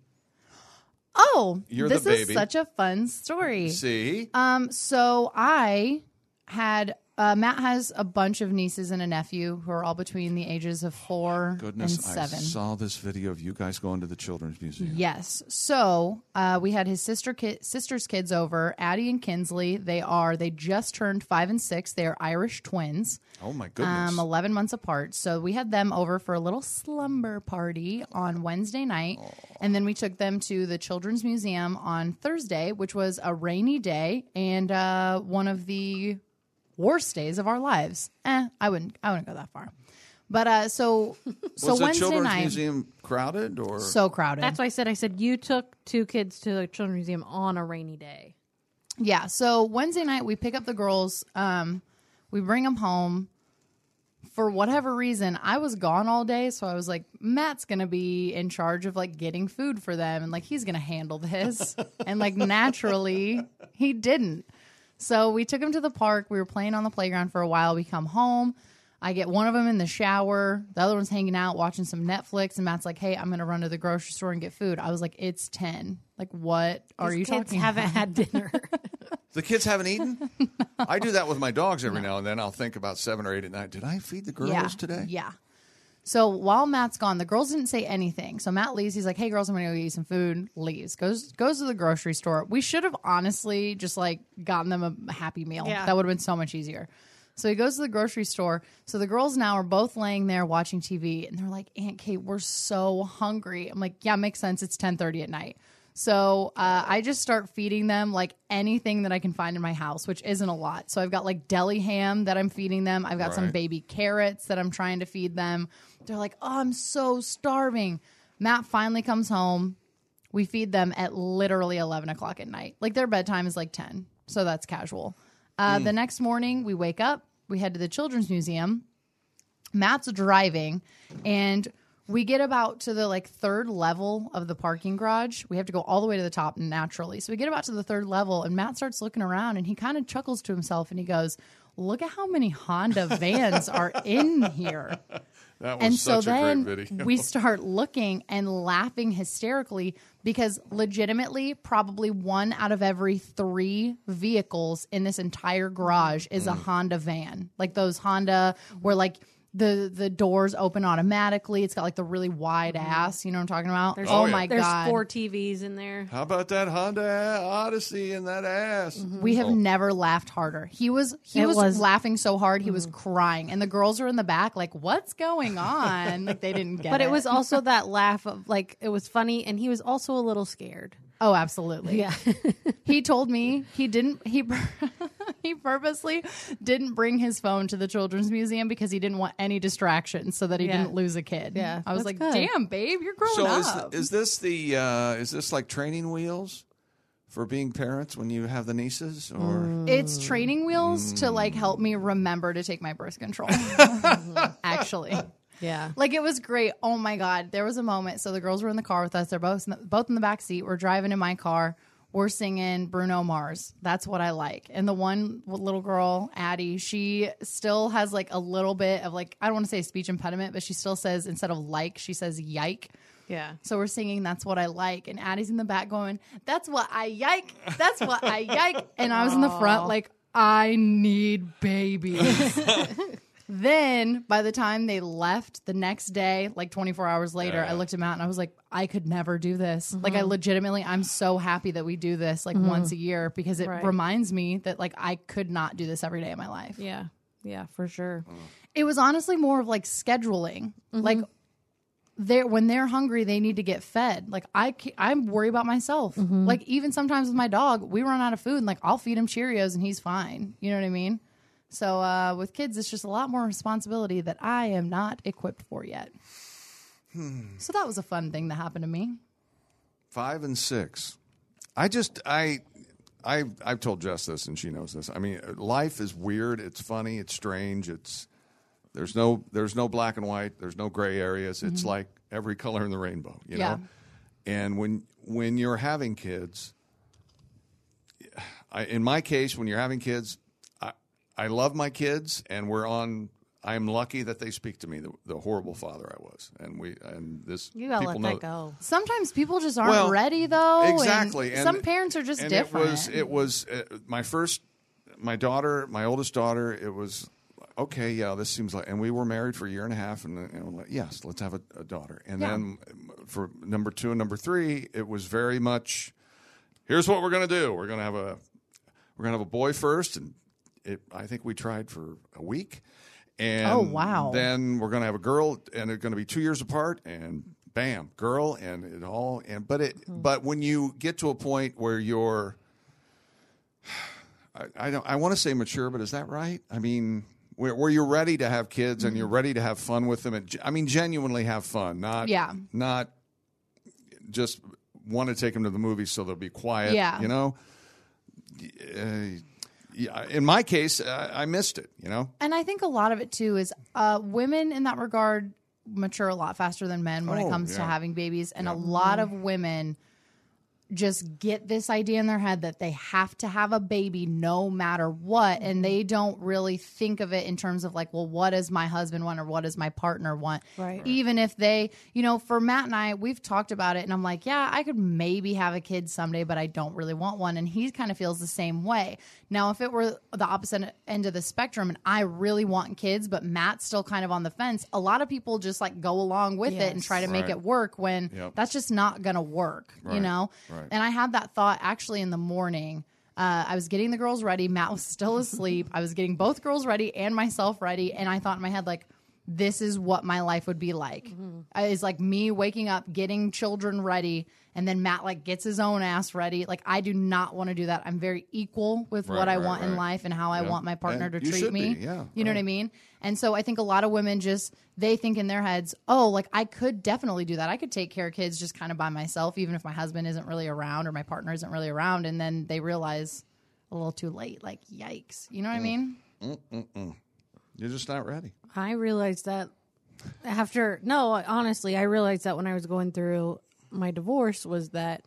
Oh, You're this the is baby. such a fun story. see? Um, so I had uh, Matt has a bunch of nieces and a nephew who are all between the ages of four Goodness, and seven. I saw this video of you guys going to the Children's Museum. Yes. So uh, we had his sister ki- sister's kids over, Addie and Kinsley. They are they just turned five and six. They are Irish twins, Oh, my goodness. um, eleven months apart. So we had them over for a little slumber party on Wednesday night, and then we took them to the Children's Museum on Thursday, which was a rainy day and uh, one of the worst days of our lives. Eh, I wouldn't I wouldn't go that far. But uh, so so Was the Wednesday Children's night Museum crowded? or so crowded. That's why I said, I said, you took two kids to the Children's Museum on a rainy day. Yeah. So Wednesday night we pick up the girls. Um, we bring them home. For whatever reason, I was gone all day, so I was like, Matt's gonna be in charge of like getting food for them, and like he's gonna handle this. And like naturally, he didn't. So we took him to the park. We were playing on the playground for a while. We come home. I get one of them in the shower. The other one's hanging out, watching some Netflix. And Matt's like, hey, I'm going to run to the grocery store and get food. I was like, it's ten. Like, what are These you kids talking haven't about? had dinner. The kids haven't eaten? I do that with my dogs every now and then. I'll think about seven or eight at night. Did I feed the girls yeah. today? Yeah. So while Matt's gone, the girls didn't say anything. So Matt leaves. He's like, hey, girls, I'm going to go eat some food. Leaves. Goes goes to the grocery store. We should have honestly just like gotten them a happy meal. Yeah. That would have been so much easier. So he goes to the grocery store. So the girls now are both laying there watching T V. And they're like, Aunt Kate, we're so hungry. I'm like, yeah, makes sense. It's ten thirty at night. So uh, I just start feeding them like anything that I can find in my house, which isn't a lot. So I've got like deli ham that I'm feeding them. I've got some Right. baby carrots that I'm trying to feed them. They're like, oh, I'm so starving. Matt finally comes home. We feed them at literally eleven o'clock at night. Like their bedtime is like ten. So that's casual. Uh, The next morning we wake up. We head to the Children's Museum. Matt's driving and we get about to the like third level of the parking garage. We have to go all the way to the top naturally. So we get about to the third level and Matt starts looking around and he kind of chuckles to himself and he goes, look at how many Honda vans are in here. That was And so such a then great video. we start looking and laughing hysterically because legitimately probably one out of every three vehicles in this entire garage is a Mm. Honda van. Like those Honda where like the the doors open automatically. It's got like the really wide ass. You know what I'm talking about? There's- oh Oh, yeah. my There's God. four T Vs in there. How about that Honda Odyssey and that ass? We have Oh. never laughed harder. He was he It was, was- laughing so hard he was crying, and the girls are in the back like, "What's going on?" Like they didn't get But it. it was also that laugh of like it was funny, and he was also a little scared. oh, absolutely. Yeah, He told me he didn't he he purposely didn't bring his phone to the Children's Museum because he didn't want any distractions so that he Yeah. didn't lose a kid. Yeah, I was that's like, good. "Damn, babe, you're growing So up." is, is this the uh, is this like training wheels for being parents when you have the nieces or It's training wheels to like help me remember to take my birth control. Actually. yeah. Like it was great. Oh my God. There was a moment. So the girls were in the car with us. They're both in the, both in the back seat. We're driving in my car. We're singing Bruno Mars. That's what I like. And the one little girl, Addie, she still has like a little bit of like, I don't want to say a speech impediment, but she still says, instead of like, she says yike. Yeah. So we're singing That's What I Like. And Addie's in the back going, that's what I yike. That's what I yike. And I was in the front like, I need babies. Then by the time they left the next day, like twenty-four hours later, Yeah. I looked at Matt and I was like, I could never do this. Like I legitimately, I'm so happy that we do this like once a year because it Right. reminds me that like I could not do this every day of my life. Yeah. Yeah, for sure. It was honestly more of like scheduling. Like they're when they're hungry, they need to get fed. Like I, ca- I worry about myself. Like even sometimes with my dog, we run out of food, and like I'll feed him Cheerios, and he's fine. You know what I mean? So uh, with kids, it's just a lot more responsibility that I am not equipped for yet. So that was a fun thing that happened to me. five and six? I just I. I, I've told Jess this, and she knows this. I mean, life is weird. It's funny. It's strange. It's there's no there's no black and white. There's no gray areas. It's like every color in the rainbow. You Yeah. know. And when when you're having kids, I, in my case, when you're having kids, I I love my kids, and we're on. I'm lucky that they speak to me, the, the horrible father I was, and we and this. You gotta people let know, that go. Sometimes people just aren't Well, ready, though. and exactly. And- some parents are just and different. It was it was uh, my first, my daughter, my oldest daughter. It was okay. Yeah, this seems like, and we were married for a year and a half, and, and I'm like, yes, let's have a, a daughter. And Yeah. then for number two and number three, it was very much, here's what we're gonna do. We're gonna have a we're gonna have a boy first, and it. I think we tried for a week. And Oh, wow. then we're going to have a girl, and they're going to be two years apart, and bam, girl, and it all. And but it, but when you get to a point where you're, I, I don't, I want to say mature, but is that right? I mean, where, where you're ready to have kids and you're ready to have fun with them, and ge- I mean, genuinely have fun, not, Yeah. not just want to take them to the movies so they'll be quiet. Yeah. You know. Uh, yeah, in my case, uh, I missed it. You know. And I think a lot of it too is uh, women in that regard mature a lot faster than men when Oh, it comes to yeah. having babies, and a lot of women just get this idea in their head that they have to have a baby no matter what. And they don't really think of it in terms of like, well, what does my husband want or what does my partner want? Right. Even if they, you know, for Matt and I, we've talked about it and I'm like, yeah, I could maybe have a kid someday, but I don't really want one. And he kind of feels the same way. Now, if it were the opposite end of the spectrum and I really want kids, but Matt's still kind of on the fence, a lot of people just like go along with it and Yes. try to make Right. it work when Yep. that's just not going to work, you Right. know? Right. And I had that thought actually in the morning. Uh, I was getting the girls ready. Matt was still asleep. I was getting both girls ready and myself ready. And I thought in my head, like, this is what my life would be like. Mm-hmm. Uh, It's like me waking up, getting children ready, and then Matt like gets his own ass ready. Like, I do not want to do that. I'm very equal with Right, what I right, want in right. life and how I Yeah. want my partner And to you treat should me. be, yeah, You know what I right. mean? And so I think a lot of women just, they think in their heads, oh, like I could definitely do that. I could take care of kids just kind of by myself, even if my husband isn't really around or my partner isn't really around. And then they realize a little too late, like, yikes. You know what I mean? You're just not ready. I realized that after no, honestly, I realized that when I was going through my divorce was that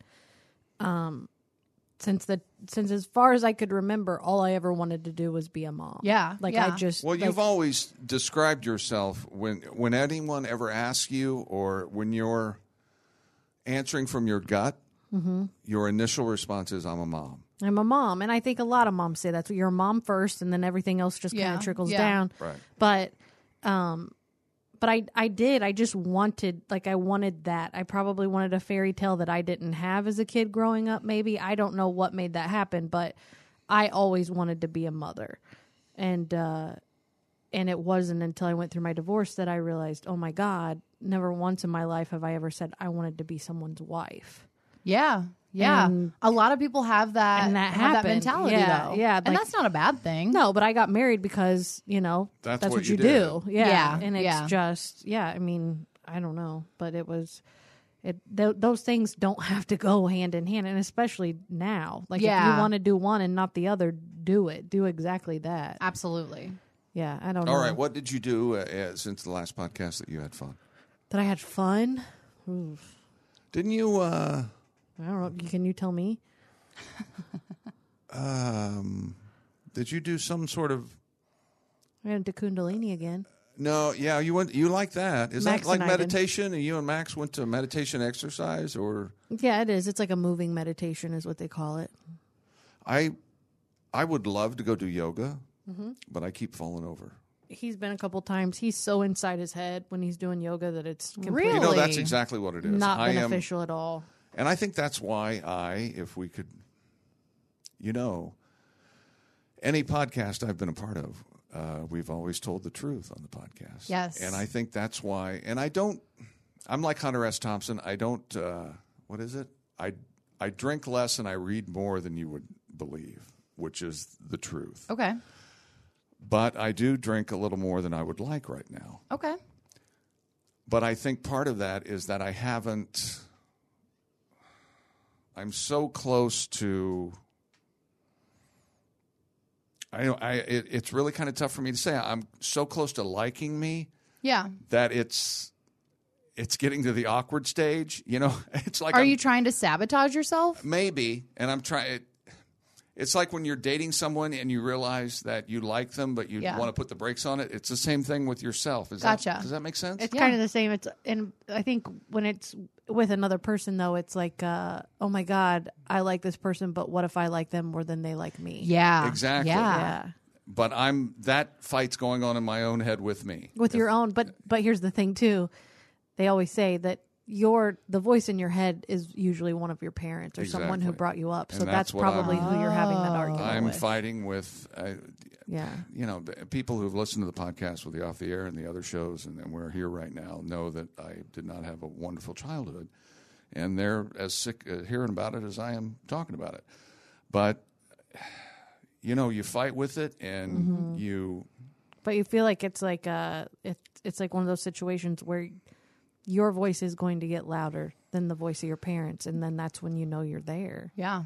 um since the since as far as I could remember, all I ever wanted to do was be a mom. Yeah, Like yeah. I just Well, like, you've always described yourself when when anyone ever asks you or when you're answering from your gut, Mm-hmm. your initial response is, I'm a mom. I'm a mom, and I think a lot of moms say that. You're a mom first, and then everything else just kind Yeah, of trickles yeah. down. Right. But, um, but I I did. I just wanted like I wanted that. I probably wanted a fairy tale that I didn't have as a kid growing up. Maybe I don't know what made that happen, but I always wanted to be a mother, and uh, and it wasn't until I went through my divorce that I realized, oh my God, never once in my life have I ever said I wanted to be someone's wife. Yeah. Yeah. And- a lot of people have that, And that have that happened. mentality, Yeah, though. yeah, And like- that's not a bad thing. No, but I got married because, you know, That's that's, what what, you you, did. do. Yeah. Yeah, And it's yeah. just, yeah, I mean, I don't know, but it was, it th- those things don't have to go hand in hand. And especially now, like if Yeah. you want to do one and not the other, do it. Do exactly that. Absolutely. Yeah. I don't know. All right. What did you do uh, uh, since the last podcast that you had fun? That I had fun. Oof. Didn't you? Uh, I don't know. Can you tell me? um, did you do some sort of? I went to Kundalini again. No, yeah, you went. You like that? Is Max that like and I did. meditation? And you and Max went to meditation exercise, or Yeah, it is. It's like a moving meditation is what they call it. I, I would love to go do yoga, Mm-hmm. but I keep falling over. He's been a couple times. He's so inside his head when he's doing yoga that it's completely Really? You know, that's exactly what it is. not I am, beneficial at all. and I think that's why I, if we could, you know, any podcast I've been a part of, uh, we've always told the truth on the podcast. Yes. And I think that's why, and I don't, I'm like Hunter S. Thompson. I don't, uh, what is it? I, I drink less and I read more than you would believe, which is the truth. Okay. But I do drink a little more than I would like right now. Okay. But I think part of that is that I haven't, I'm so close to, I know I it, it's really kind of tough for me to say. I'm so close to liking me Yeah. that it's it's getting to the awkward stage. You know, it's like Are I'm- you trying to sabotage yourself? maybe, and I'm trying. It, it's like when you're dating someone and you realize that you like them, but you Yeah. want to put the brakes on it. It's the same thing with yourself. Is Gotcha. That, does that make sense? It's Yeah. kind of the same. It's and I think when it's with another person though, it's like, uh, oh my God, I like this person, but what if I like them more than they like me? Yeah. Exactly. Yeah. Yeah. But I'm that fight's going on in my own head with me. With your own, but but here's the thing too. They always say that your the voice in your head is usually one of your parents or someone who Exactly. brought you up. And So that's that's, what probably I'm- who you're having that argument I'm with. fighting with, uh, Yeah. you know, the people who've listened to the podcast with the Off the Air and the other shows, and, and we're here right now, know that I did not have a wonderful childhood, and they're as sick uh, hearing about it as I am talking about it. But you know, you fight with it, and Mm-hmm. you. But you feel like it's like uh it's it's like one of those situations where your voice is going to get louder than the voice of your parents, and then that's when you know you're there. Yeah.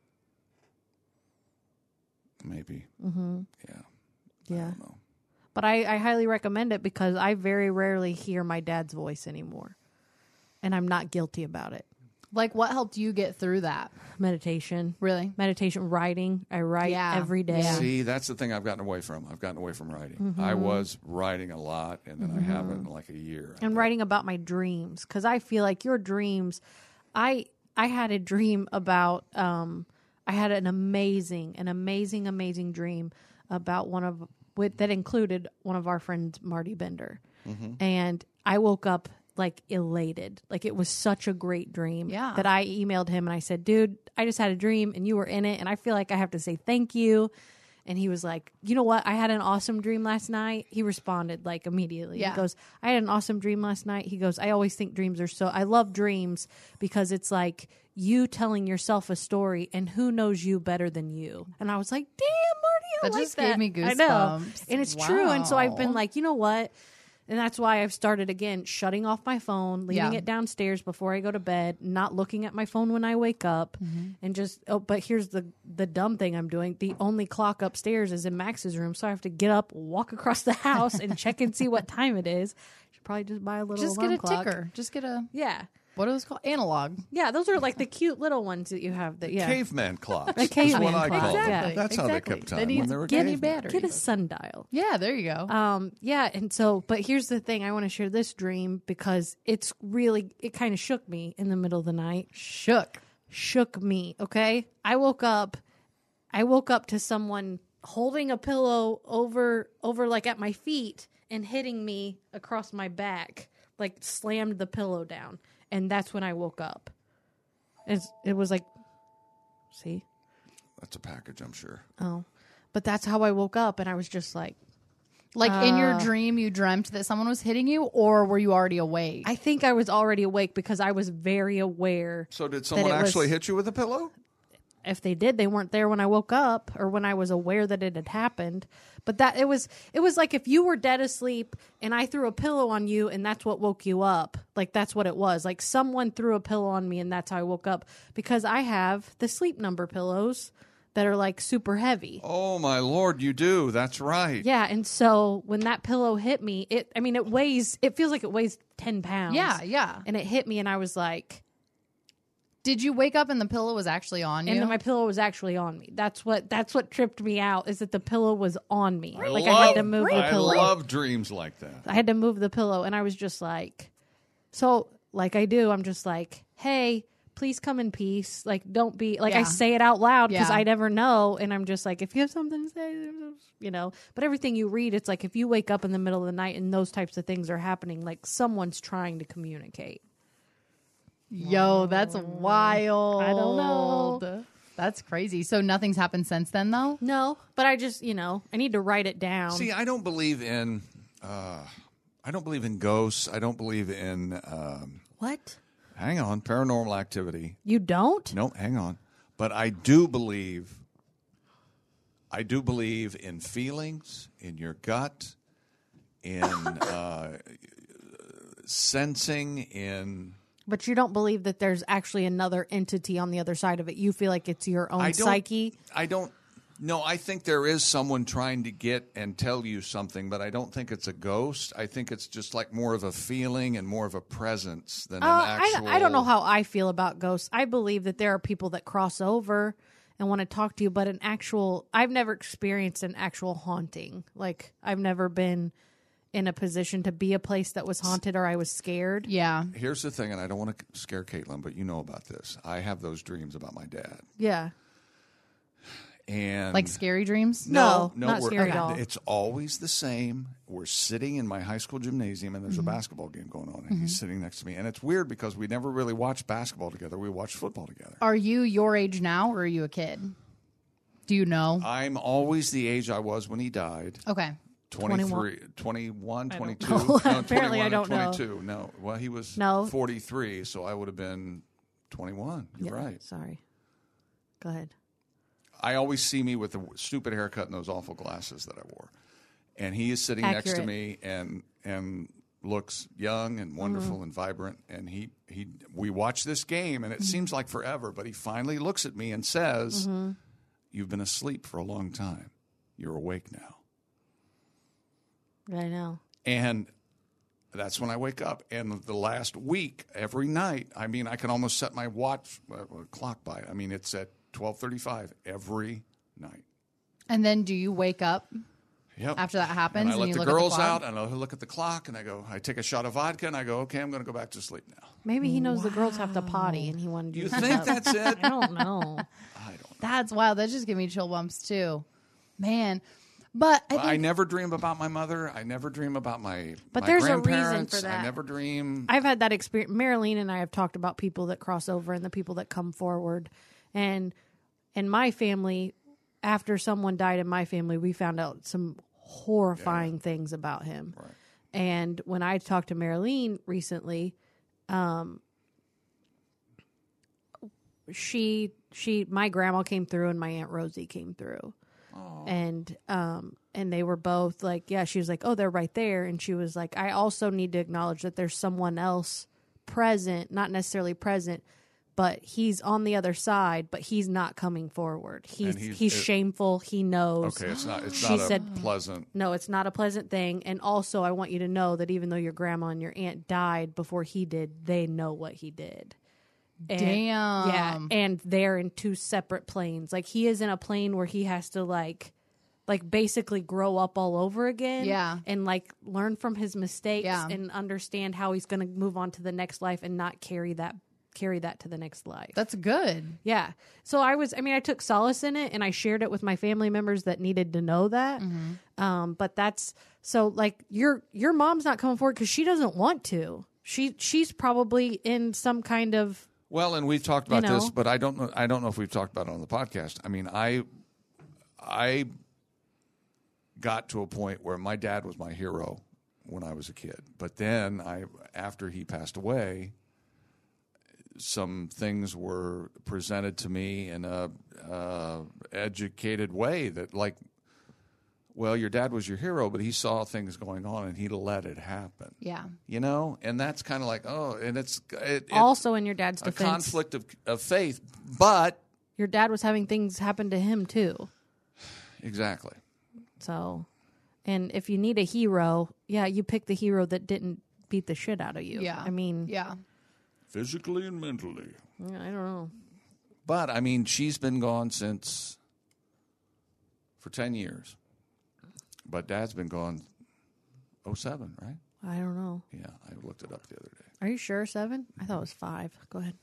Maybe. Mm-hmm. Yeah. Yeah. I don't know. But I, I highly recommend it because I very rarely hear my dad's voice anymore. And I'm not guilty about it. Like, what helped you get through that? Meditation. Really? Meditation, writing. I write Yeah. every day. Yeah. See, that's the thing I've gotten away from. I've gotten away from writing. Mm-hmm. I was writing a lot, and then I haven't in like a year. And writing about my dreams, because I feel like your dreams, I I had a dream about, um, I had an amazing, an amazing, amazing dream about one of, with, that included one of our friends, Marty Bender. Mm-hmm. And I woke up like elated. Like it was such a great dream Yeah. that I emailed him and I said, dude, I just had a dream and you were in it. And I feel like I have to say thank you. And he was like, you know what? I had an awesome dream last night. He responded like immediately. Yeah. He goes, I had an awesome dream last night. He goes, I always think dreams are so, I love dreams because it's like you telling yourself a story and who knows you better than you. And I was like, damn, Marty, I That like just that. gave me I know. goosebumps. And it's true. And so I've been Wow. like, you know what? And that's why I've started again shutting off my phone, leaving Yeah. it downstairs before I go to bed, not looking at my phone when I wake up, and just. Oh, but here's the the dumb thing I'm doing: the only clock upstairs is in Max's room, so I have to get up, walk across the house, and check and see what time it is. Should probably just buy a little Just alarm get a clock. ticker. Just get a, Yeah, what are those called? Analog. yeah. Those are like the cute little ones that you have. That yeah. Caveman clocks. A is caveman what I clock, call them. exactly, That's how they exactly. kept They time need when they were skinny cavemen. batteries. Get a sundial. Yeah, there you go. Um, yeah, and so, but here's the thing: I want to share this dream because it's really, it kind of shook me in the middle of the night. Shook. Shook me. Okay, I woke up. I woke up to someone holding a pillow over, over like at my feet and hitting me across my back, like slammed the pillow down, and that's when I woke up. It's, it was like, see, That's a package, I'm sure. oh, but that's how I woke up, and I was just like. Like in Uh, your dream, you dreamt that someone was hitting you, or were you already awake? I think I was already awake because I was very aware. So did someone it was- actually hit you with a pillow? If they did, they weren't there when I woke up or when I was aware that it had happened. But that it was it was like if you were dead asleep and I threw a pillow on you and that's what woke you up. Like that's what it was. Like someone threw a pillow on me and that's how I woke up because I have the Sleep Number pillows that are like super heavy. Oh, my Lord, you do. That's right. Yeah, and so when that pillow hit me, it I mean it weighs it feels like it weighs ten pounds. yeah, yeah. And it hit me and I was like, Did you wake up and the pillow was actually on you? and then my pillow was actually on me. That's what that's what tripped me out is that the pillow was on me. I like love, I had to move the I pillow. love dreams like that. I had to move the pillow and I was just like so like I do, I'm just like, "Hey, please come in peace." Like don't be like I Yeah. say it out loud because Yeah. I never know and I'm just like if you have something to say, you know. But everything you read, it's like if you wake up in the middle of the night and those types of things are happening, like someone's trying to communicate. Yo, that's wild. I don't know. That's crazy. So nothing's happened since then, though? No, but I just, you know, I need to write it down. See, I don't believe in. Uh, I don't believe in ghosts. I don't believe in. Um, What? hang on, paranormal activity. You don't? No, hang on. But I do believe. I do believe in feelings, in your gut, in uh, sensing, in. But you don't believe that there's actually another entity on the other side of it. You feel like it's your own I don't, psyche. I don't. No, I think there is someone trying to get and tell you something, but I don't think it's a ghost. I think it's just like more of a feeling and more of a presence than Uh, an I, actual. I don't know how I feel about ghosts. I believe that there are people that cross over and want to talk to you, but an actual, I've never experienced an actual haunting. Like, I've never been in a position to be a place that was haunted or I was scared. Yeah. Here's the thing, and I don't want to scare Caitlin, but you know about this. I have those dreams about my dad, Yeah. and Like scary dreams? No, no, not we're- scary at all. It's always the same. We're sitting in my high school gymnasium, and there's Mm-hmm. a basketball game going on, and he's sitting next to me. And it's weird because we never really watched basketball together. We watched football together. Are you your age now, or are you a kid? Do you know? I'm always the age I was when he died. Okay. twenty-three, twenty-one, twenty-two. know. No, Apparently I twenty-one don't know. and twenty-two. No, well, he was No. forty-three, so I would have been twenty-one. You're Yeah, right. Sorry. Go ahead. I always see me with the stupid haircut and those awful glasses that I wore. And he is sitting next to Accurate. me and and looks young and wonderful Mm-hmm. and vibrant. And he, he we watch this game, and it seems like forever, but he finally looks at me and says, Mm-hmm. "You've been asleep for a long time. You're awake now." I know. And That's when I wake up. And the last week, every night, I mean, I can almost set my watch uh, clock by it. I mean, it's at twelve thirty-five every night. And then do you wake up Yep. after that happens? And I and let you the look girls at the out, clock? and I look at the clock, and I go, I take a shot of vodka, and I go, okay, I'm going to go back to sleep now. Maybe he knows the girls have to potty and he wanted you You to think up. that's it? I don't know. I don't know. That's wild. That just give me chill bumps too, man. But I, think, I never dream about my mother. I never dream about my But my there's a reason grandparents. for that. I never dream. I've had that experience. Marilyn and I have talked about people that cross over and the people that come forward. And in my family, after someone died in my family, we found out some horrifying things about him. Right. And when I talked to Marilyn recently, um, she she my grandma came through and my Aunt Rosie came through. And um and they were both like, yeah, she was like, oh, they're right there. And she was like, I also need to acknowledge that there's someone else present, not necessarily present, but he's on the other side, but he's not coming forward. He's And he's, he's- it- shameful. He knows. Okay, it's not. It's She not a said- pleasant. No, it's not a pleasant thing. And also, I want you to know that even though your grandma and your aunt died before he did, they know what he did. And, Damn. Yeah, and they're in two separate planes. Like, he is in a plane where he has to, like, like basically grow up all over again. Yeah. And, like, learn from his mistakes Yeah. and understand how he's going to move on to the next life and not carry that carry that to the next life. that's good. Yeah. So I was, I mean, I took solace in it and I shared it with my family members that needed to know that. Um, but that's, so like your, your mom's not coming forward because she doesn't want to. She, she's probably in some kind of, Well, and we've talked about You know. this, but I don't know. I don't know if we've talked about it on the podcast. I mean, I, I got to a point where my dad was my hero when I was a kid, but then I, after he passed away, some things were presented to me in a uh, educated way that, like, well, your dad was your hero, but he saw things going on and he let it happen. Yeah. You know, and that's kind of like, oh, and it's it, it, also in your dad's a defense, conflict of, of faith, but your dad was having things happen to him too. exactly. So, and if you need a hero, yeah, you pick the hero that didn't beat the shit out of you. Yeah. I mean, Yeah. Physically and mentally. I don't know. But, I mean, she's been gone since, for ten years. But Dad's been gone oh seven, right? I don't know. Yeah, I looked it up the other day. Are you sure seven? I thought it was five. Go ahead.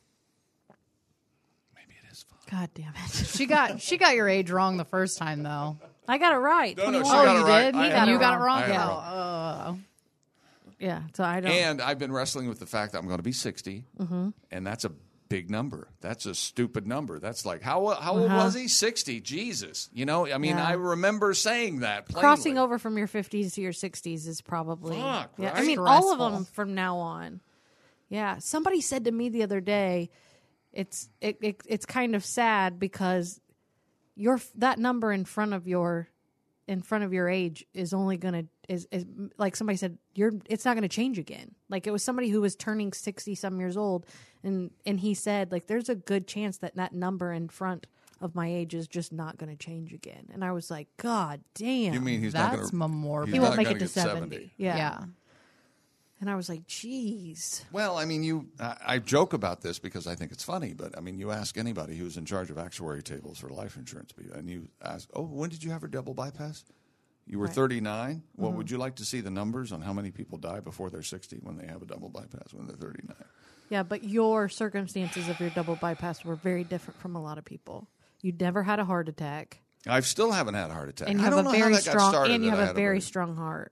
Maybe it is five. God damn it. She got she got your age wrong the first time though. I got it right. No, no, she twenty-one. got oh, it you right. did? I And had you it got it wrong. wrong? I had it Oh, wrong. oh. Yeah, so I don't. And I've been wrestling with the fact that I'm going to be sixty, Mm-hmm. and that's a big number. That's a stupid number. That's like, how how old Uh-huh. was he? sixty. Jesus. You know, I mean, Yeah. I remember saying that plainly. Crossing over from your fifties to your sixties is probably. Fuck, yeah, I right? mean, all of Stressful. them from now on. Yeah, somebody said to me the other day, it's it, it it's kind of sad because your that number in front of your in front of your age is only gonna is, is like somebody said you're it's not gonna change again. Like it was somebody who was turning sixty some years old, and and he said like there's a good chance that that number in front of my age is just not gonna change again. And I was like, God damn. You mean he's not That's going to memorable. he not won't make gonna it to get seventy. seventy. Yeah. Yeah. And I was like, geez. Well, I mean, you. I, I joke about this because I think it's funny, but I mean, you ask anybody who's in charge of actuary tables for life insurance, and you ask, "Oh, when did you have a double bypass?" You were Right. thirty-nine. Well, would you like to see the numbers on how many people die before they're sixty when they have a double bypass when they're thirty-nine? Yeah, but your circumstances of your double bypass were very different from a lot of people. You never had a heart attack, I still haven't had a heart attack. and you I have don't a know how very that got strong started and you that have I a had very very- strong heart.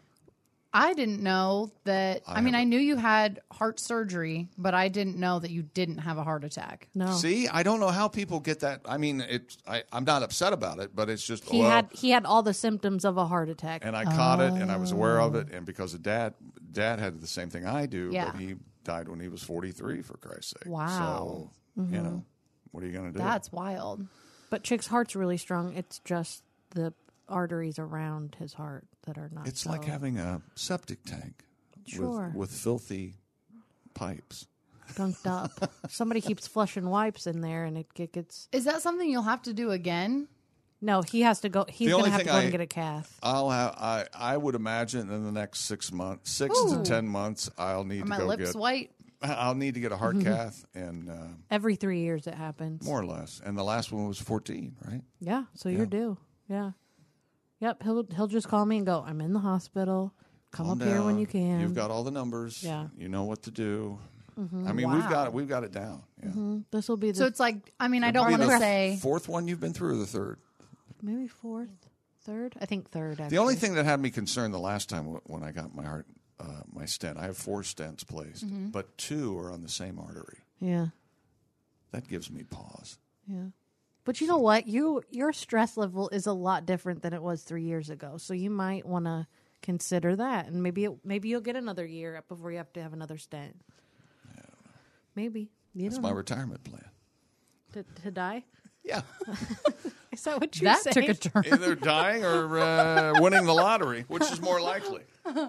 I didn't know that. I, I mean, have I a- knew you had heart surgery, but I didn't know that you didn't have a heart attack. No, See, I don't know how people get that. I mean, it's. I, I'm not upset about it, but it's just. he well, had he had all the symptoms of a heart attack. and I caught it, and I was aware of it, and because of Dad, Dad had the same thing I do, Yeah. but he died when he was forty-three, for Christ's sake. Wow. So, you know, what are you going to do? That's wild. But Chick's heart's really strong. It's just the arteries around his heart that are not. It's so- like having a septic tank Sure. with, with filthy pipes. gunked up. Somebody keeps flushing wipes in there, and it, it gets. Is that something you'll have to do again? No, he has to go. He's The going only to have to thing go I- and get a cath. I'll have, I I would imagine in the next six months, six to Ooh. ten months, I'll need Are to my go lips get. white? I'll need to get a heart cath, and uh, Every three years it happens. more or less. And the last one was fourteen, right? Yeah, so Yeah. you're due. Yeah. Yep, he'll he'll just call me and go, I'm in the hospital. Come Calm up here when down. you can. You've got all the numbers. Yeah. You know what to do. I mean, we've Wow. got it. We've got it down. Yeah. This will be the So it's like, I mean, I don't Be want to the say. fourth one you've been through, or the third. maybe fourth, third. I think third. Actually. The only thing that had me concerned the last time w- when I got my heart, uh, my stent, I have four stents placed, Mm-hmm. but two are on the same artery. Yeah, That gives me pause. yeah. But you know what? You your stress level is a lot different than it was three years ago. So you might want to consider that, and maybe it, maybe you'll get another year up before you have to have another stent. Maybe you That's don't my know. retirement plan. To, to die. Yeah. Is that what you're That saying? took a turn. Either dying or uh, winning the lottery, which is more likely.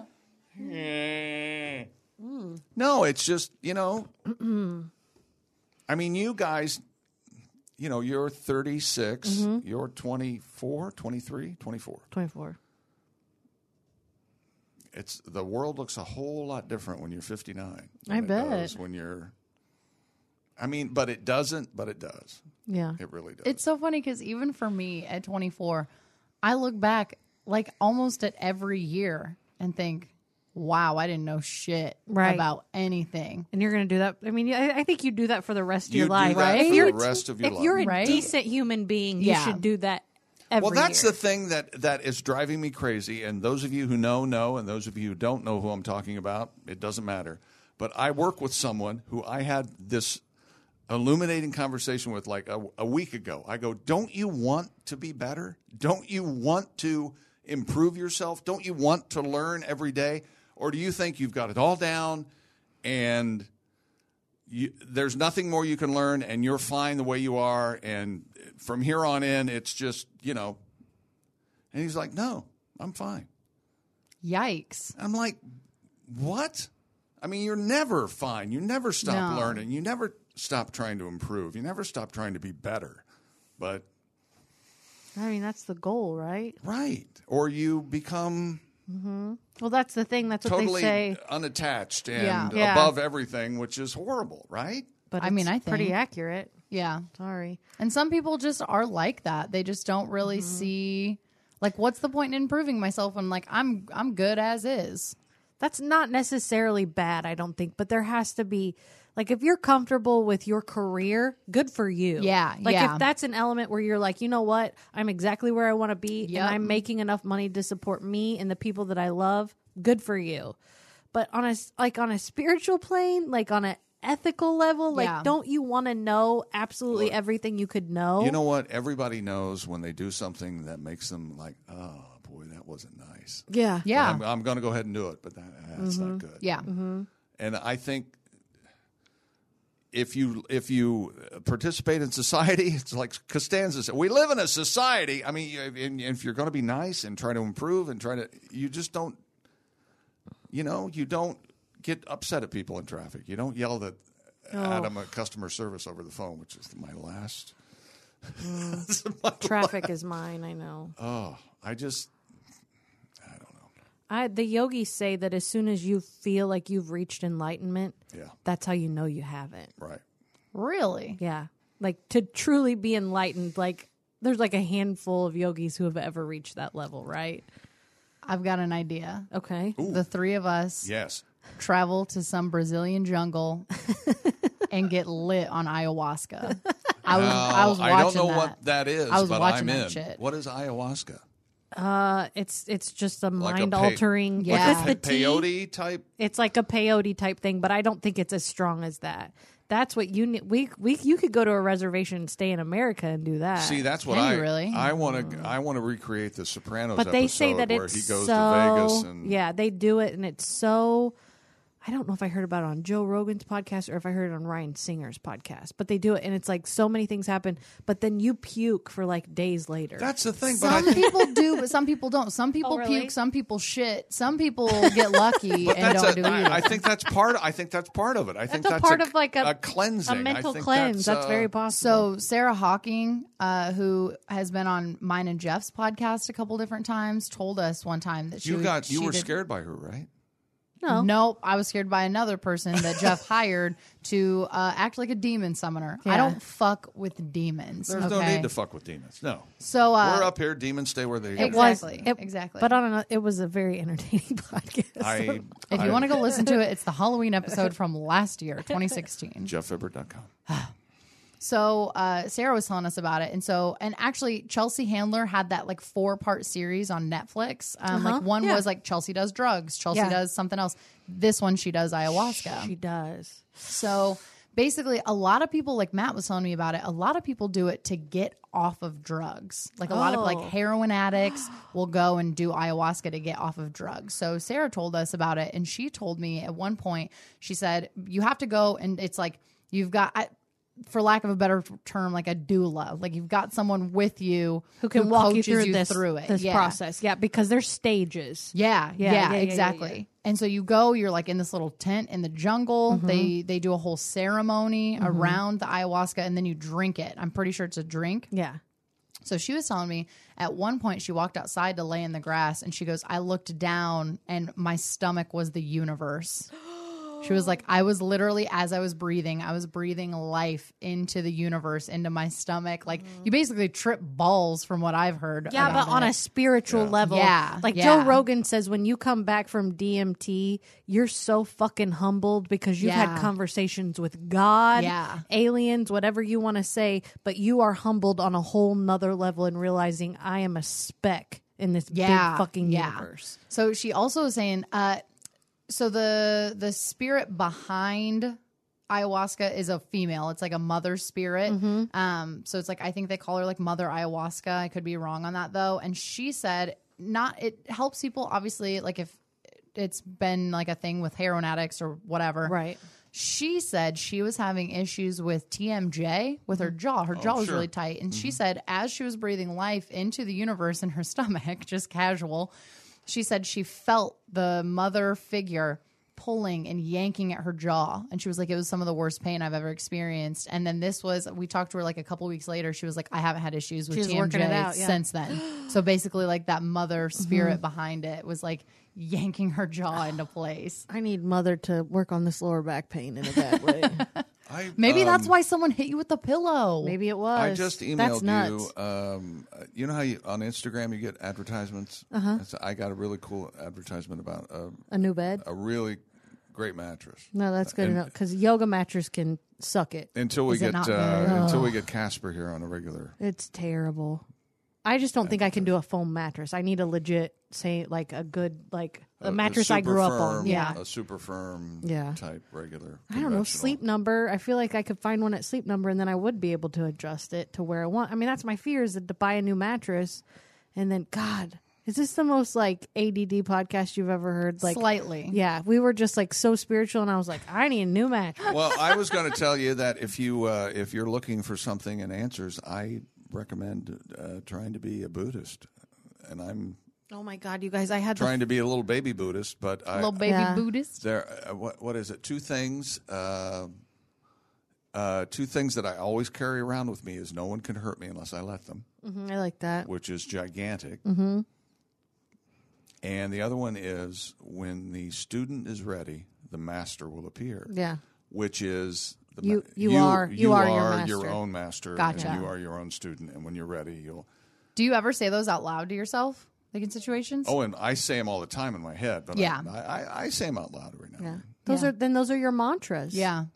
No, it's just, you know, I mean, you guys, you know, you're thirty-six, Mm-hmm. you're twenty-four, twenty-three, twenty-four. Twenty-four. It's the world looks a whole lot different when you're fifty-nine. I than it bet. does when you're I mean, but it doesn't, but it does. Yeah. It really does. It's so funny because even for me at twenty-four, I look back like almost at every year and think, wow, I didn't know shit Right. about anything. And you're going to do that. I mean, I, I think you do that for the rest of You your do life, that right? for If you're, the rest of your if life. you're a Right? decent human being, you Yeah. should do that every Well, that's year. the thing that, that is driving me crazy. And those of you who know, know. And those of you who don't know who I'm talking about, it doesn't matter. But I work with someone who I had this illuminating conversation with like a, a week ago. I go, don't you want to be better? Don't you want to improve yourself? Don't you want to learn every day? Or do you think you've got it all down and you, there's nothing more you can learn and you're fine the way you are, and from here on in, it's just, you know. And he's like, no, I'm fine. Yikes. I'm like, what? I mean, you're never fine. You never stop No. learning. You never stop trying to improve. You never stop trying to be better. But, I mean, that's the goal, right? right. Or you become Well, that's the thing. That's what totally they say. unattached and Yeah. Yeah. above everything, which is horrible, right? But I mean, it's I pretty think- accurate. Yeah. Sorry. And some people just are like that. They just don't really see like what's the point in improving myself when like I'm I'm good as is. That's not necessarily bad, I don't think, but there has to be, like, if you're comfortable with your career, good for you. Yeah, Like, yeah. if that's an element where you're like, you know what, I'm exactly where I want to be, Yep. and I'm making enough money to support me and the people that I love, good for you. But on a, s- like, on a spiritual plane, like, on an ethical level, like, Yeah. don't you want to know absolutely everything you could know? You know what? Everybody knows when they do something that makes them like, oh, boy, that wasn't nice. Yeah. Yeah. I'm, I'm going to go ahead and do it, but that, that's not good. Yeah. And I think if you if you participate in society, it's like Costanza said, we live in a society. I mean, and if you're going to be nice and try to improve and try to, you just don't, you know, you don't get upset at people in traffic. You don't yell at Adam at customer service over the phone, which is my last. my Traffic is mine, I know. Oh, I just, I don't know. I the yogis say that as soon as you feel like you've reached enlightenment, Yeah. that's how you know you haven't. Right. Really? Yeah. Like to truly be enlightened, like there's like a handful of yogis who have ever reached that level, right? I've got an idea. Okay. The three of us Yes. travel to some Brazilian jungle and get lit on ayahuasca. I was I was I watching don't know that. what that is, I was but watching I'm that in. shit. What is ayahuasca? Uh it's it's just a Like a mind pe- altering Yeah. it's the Pe- tea. peyote type. It's like a peyote type thing, but I don't think it's as strong as that. That's what you need. We we you could go to a reservation and stay in America and do that. See, that's what Can I you really? I want to I want to recreate the Sopranos but they episode say that where it's he goes so to Vegas and yeah, they do it and it's so I don't know if I heard about it on Joe Rogan's podcast or if I heard it on Ryan Singer's podcast, but they do it, and it's like so many things happen, but then you puke for like days later. That's the thing. But Some I, people do, but some people don't. Some people Oh, really? puke, some people shit, some people get lucky but and that's don't a, do either. I, I think that's part. I think that's part of it. I think That's a that's part of like a, cleansing, a mental I think cleanse. That's, uh, very possible. So Sarah Hawking, uh, who has been on mine and Jeff's podcast a couple different times, told us one time that she You would- got. You she were did- scared by her, right? no, Nope, I was scared by another person that Jeff hired to uh, act like a demon summoner. I Yeah. don't fuck with demons. There's no okay? need to fuck with demons. No. So uh, We're up here. Demons stay where they are. it was Exactly, it- exactly. But on another, it was a very entertaining podcast. I, if I, you want to go listen to it, it's the Halloween episode from last year, twenty sixteen. jeff fibber dot com. So uh, Sarah was telling us about it, and so and actually Chelsea Handler had that like four part series on Netflix. Um, Uh-huh. Like one Yeah. was like Chelsea does drugs, Chelsea Yeah. does something else. This one she does ayahuasca. She does. So basically, a lot of people, like Matt was telling me about it, a lot of people do it to get off of drugs. Like a lot of like Oh. heroin addicts will go and do ayahuasca to get off of drugs. So Sarah told us about it, and she told me at one point, she said, you have to go, and it's like you've got. I, for lack of a better term, like a doula, like you've got someone with you Who can walk you coaches through you this through it, this yeah. process? Yeah, because there's stages. Yeah, Yeah, yeah, yeah, yeah, yeah, exactly. yeah. And so you go, you're like in this little tent in the jungle. Mm-hmm. They they do a whole ceremony around the ayahuasca, and then you drink it. I'm pretty sure it's a drink. Yeah. So she was telling me at one point she walked outside to lay in the grass, and she goes, I looked down and my stomach was the universe. She was like, I was literally, as I was breathing, I was breathing life into the universe, into my stomach. Like, you basically trip balls from what I've heard. Yeah, about but on it. a spiritual level. Yeah, Like yeah. Joe Rogan says, when you come back from D M T, you're so fucking humbled because you've Yeah. had conversations with God, Yeah. aliens, whatever you want to say, but you are humbled on a whole nother level and realizing I am a speck in this Yeah, big fucking yeah. universe. So she also was saying, uh, so the the spirit behind ayahuasca is a female. It's like a mother spirit. Mm-hmm. Um, so it's like I think they call her like Mother Ayahuasca. I could be wrong on that though. And she said, not it helps people obviously like if it's been like a thing with heroin addicts or whatever. Right. She said she was having issues with T M J with her jaw. Her jaw was sure. really tight. And she said as she was breathing life into the universe in her stomach, just casual, she said she felt the mother figure pulling and yanking at her jaw. And she was like, it was some of the worst pain I've ever experienced. And then this was, we talked to her like a couple weeks later. She was like, I haven't had issues with She was T M J working it out, yeah. since then. So basically like that mother spirit behind it was like yanking her jaw into place. I need mother to work on this lower back pain in a bad way. I, Maybe um, that's why someone hit you with the pillow. Maybe it was. I just That's emailed nuts. you. Um, uh, you know how you, on Instagram you get advertisements? Uh-huh. I got a really cool advertisement about a, A new bed? a really great mattress. No, that's good And- enough because yoga mattress can suck it. Until we Is it get not uh, good? until we get Casper here on a regular. It's terrible. I just don't think I can do a foam mattress. I need a legit, say, like a good, like a, mattress I super grew up firm, on. Yeah. a super firm, Yeah. type regular. I don't know, conventional. Sleep Number. I feel like I could find one at Sleep Number and then I would be able to adjust it to where I want. I mean, that's my fear is that to buy a new mattress and then, God, is this the most like A D D podcast you've ever heard? Like, Slightly. yeah, we were just like so spiritual and I was like, I need a new mattress. Well, I was going to tell you that if you uh, if you're looking for something and answers, I recommend uh, trying to be a Buddhist, and I'm Oh my God, you guys, I had the trying to be a little baby Buddhist, but I, Little baby Yeah. Buddhist. there. Uh, what what is it? Two things. Uh, uh, two things that I always carry around with me is no one can hurt me unless I let them, Mhm, I like that. which is gigantic. Mm-hmm. And the other one is when the student is ready, the master will appear. Yeah. Which is the You- ma- you are- you are your your master. own master. Gotcha. And you are your own student, and when you're ready, you'll. Do you ever say those out loud to yourself, like in situations? Oh, and I say them all the time in my head, but Yeah. I, I, I say them out loud every now and Yeah. then. Those Yeah. are then those are your mantras. Yeah.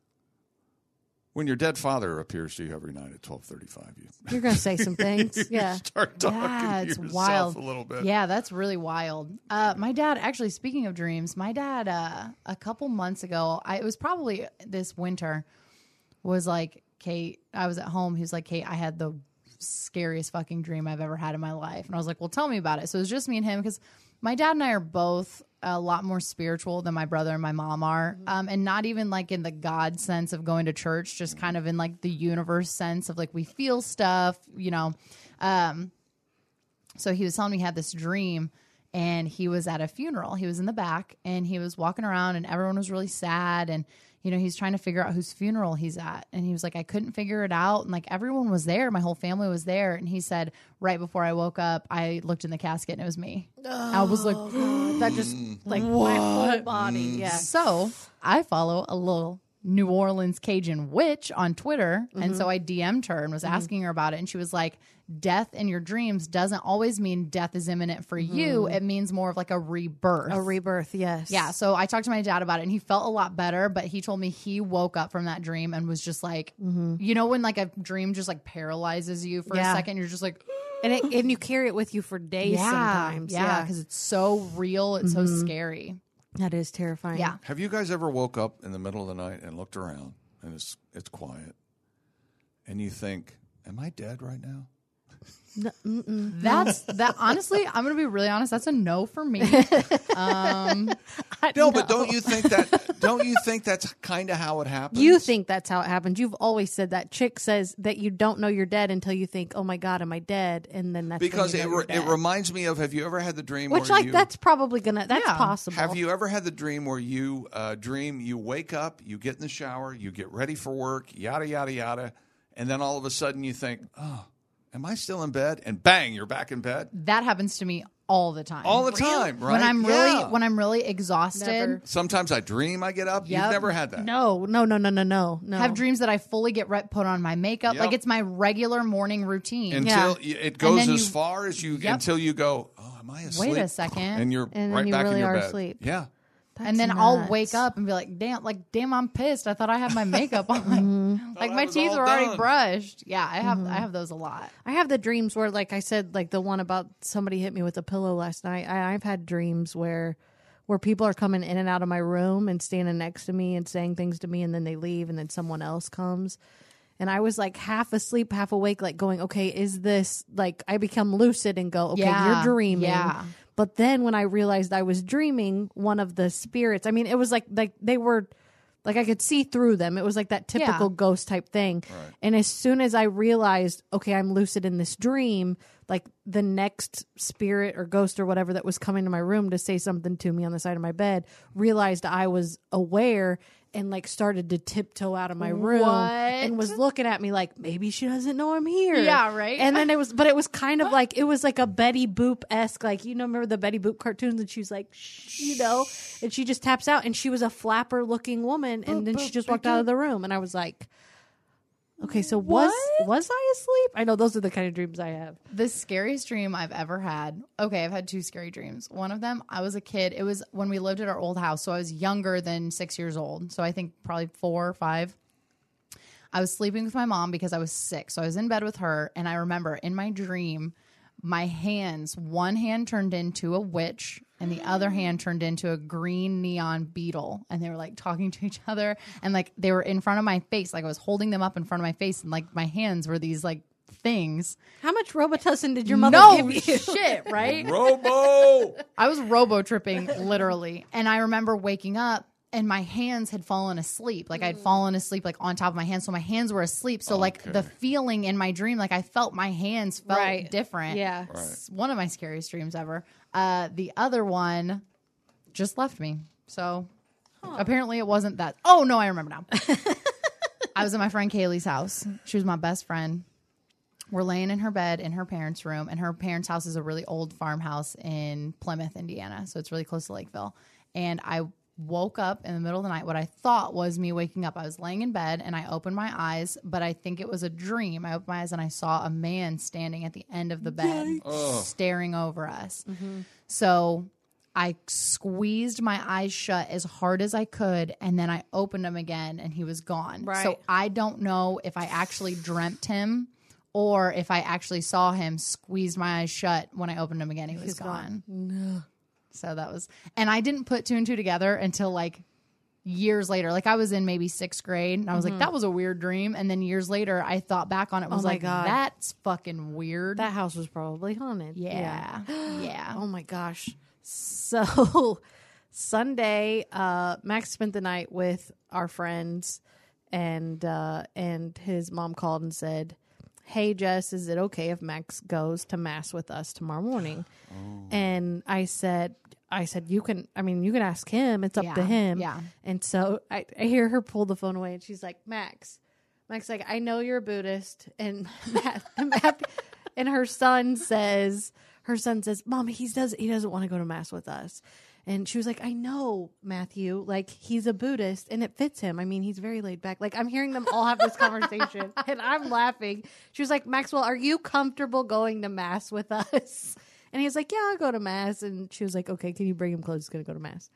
When your dead father appears to you every night at twelve thirty-five, you You're gonna say some things. Yeah. start talking Yeah, to it's yourself wild. a little bit. Yeah, that's really wild. Uh, my dad, actually, speaking of dreams, my dad, uh, a couple months ago, I, it was probably this winter, was like, Kate, I was at home. He was like, Kate, I had the scariest fucking dream I've ever had in my life. And I was like, well, tell me about it. So it was just me and him because My dad and I are both a lot more spiritual than my brother and my mom are. Um, and not even like in the God sense of going to church, just kind of in like the universe sense of like we feel stuff, you know. Um, so he was telling me he had this dream and he was at a funeral. He was in the back and he was walking around and everyone was really sad. And, you know, he's trying to figure out whose funeral he's at. And he was like, I couldn't figure it out. And like everyone was there. My whole family was there. And he said, right before I woke up, I looked in the casket and it was me. Oh, I was like, God, that just like my whole body. Yeah. So I follow a little New Orleans Cajun witch on Twitter. Mm-hmm. And so I D M'd her and was mm-hmm. asking her about it. And she was like, death in your dreams doesn't always mean death is imminent for mm-hmm. you. It means more of like a rebirth. A rebirth, yes. Yeah. So I talked to my dad about it and he felt a lot better, but he told me he woke up from that dream and was just like, mm-hmm. you know, when like a dream just like paralyzes you for yeah. a second, you're just like, and it, and you carry it with you for days yeah, sometimes. Yeah. Because yeah. it's so real. It's mm-hmm. so scary. That is terrifying. Yeah. Have you guys ever woke up in the middle of the night and looked around and it's it's quiet and you think, am I dead right now? No, that's that. Honestly, I'm going to be really honest. That's a no for me. Um, no, but don't you think that? Don't you think that's kind of how it happens? You think that's how it happens. You've always said that. Chick says that you don't know you're dead until you think, "Oh my God, am I dead?" And then that's because when you know it re- it reminds me of. Have you ever had the dream? Which where like you, that's probably gonna. That's yeah. possible. Have you ever had the dream where you uh, dream you wake up, you get in the shower, you get ready for work, yada yada yada, and then all of a sudden you think, "Oh, am I still in bed?" And bang, you're back in bed. That happens to me all the time. All the time, right? When I'm yeah. really when I'm really exhausted. Never. Sometimes I dream I get up. Yep. You've never had that. No, no, no, no, no, no. no. Have dreams that I fully get re- put on my makeup. Yep. Like it's my regular morning routine. Until yeah. it goes as you, far as you yep. until you go, "Oh, am I asleep?" Wait a second. And you're and right you back really in your are bed. asleep. Yeah. That's and then nuts. I'll wake up and be like, damn, like, damn, I'm pissed. I thought I had my makeup on. mm-hmm. Like, I my was teeth all were already done. brushed. Yeah, I have Mm-hmm. I have those a lot. I have the dreams where, like I said, like the one about somebody hit me with a pillow last night. I, I've had dreams where where people are coming in and out of my room and standing next to me and saying things to me, and then they leave, and then someone else comes. And I was like half asleep, half awake, like going, okay, is this like I become lucid and go, okay, Yeah, you're dreaming. yeah. But then when I realized I was dreaming, one of the spirits, I mean, it was like like they were like I could see through them. It was like that typical Yeah. ghost type thing. Right. And as soon as I realized, okay, I'm lucid in this dream, like the next spirit or ghost or whatever that was coming to my room to say something to me on the side of my bed realized I was aware and like started to tiptoe out of my room What? and was looking at me like, maybe she doesn't know I'm here. Yeah, right? And then it was, but it was kind of like, it was like a Betty Boop-esque, like, you know, remember the Betty Boop cartoons? And she was like, shh, you know, and she just taps out and she was a flapper looking woman. And Boop, then boop, she just boop, walked out boop. of the room. And I was like, okay, so was What? was I asleep? I know those are the kind of dreams I have. The scariest dream I've ever had. Okay, I've had two scary dreams. One of them, I was a kid. It was when we lived at our old house. So I was younger than six years old. So I think probably four or five. I was sleeping with my mom because I was sick. So I was in bed with her. And I remember in my dream, my hands, one hand turned into a witch and the other hand turned into a green neon beetle. And they were like talking to each other. And like they were in front of my face. Like I was holding them up in front of my face. And like my hands were these like things. How much Robitussin did your mother no give you? shit, right? Robo. I was robo tripping literally. And I remember waking up and my hands had fallen asleep. Like I'd fallen asleep like on top of my hands. So my hands were asleep. So like Okay. the feeling in my dream, like I felt my hands felt Right. different. Yeah. It's one of my scariest dreams ever. Uh, the other one just left me. So apparently it wasn't that. Oh no, I remember now. I was at my friend Kaylee's house. She was my best friend. We're laying in her bed in her parents' room, and her parents' house is a really old farmhouse in Plymouth, Indiana. So it's really close to Lakeville. And I woke up in the middle of the night. What I thought was me waking up. I was laying in bed and I opened my eyes, but I think it was a dream. I opened my eyes and I saw a man standing at the end of the bed, staring over us. Mm-hmm. So I squeezed my eyes shut as hard as I could, and then I opened them again, and he was gone. Right. So I don't know if I actually dreamt him or if I actually saw him, squeezed my eyes shut. When I opened them again, he was He's gone. gone. So that was, and I didn't put two and two together until like years later. Like I was in maybe sixth grade, and I was like, that was a weird dream. And then years later, I thought back on it, was Oh my like, God. that's fucking weird. That house was probably haunted. yeah, yeah. Oh my gosh. So Sunday, uh, Max spent the night with our friends, and uh, and his mom called and said, "Hey, Jess, is it okay if Max goes to mass with us tomorrow morning?" Oh. And I said, I said, you can, I mean, you can ask him. It's up yeah, to him. Yeah. And so I, I hear her pull the phone away, and she's like, Max, Max, like, I know you're a Buddhist. And Matt, Matt, and her son says, her son says, Mom, he does, he doesn't want to go to mass with us. And she was like, I know, Matthew, like, he's a Buddhist and it fits him. I mean, he's very laid back. Like, I'm hearing them all have this conversation and I'm laughing. She was like, Maxwell, are you comfortable going to mass with us? And he was like, yeah, I'll go to mass. And she was like, okay, can you bring him clothes? He's going to go to mass.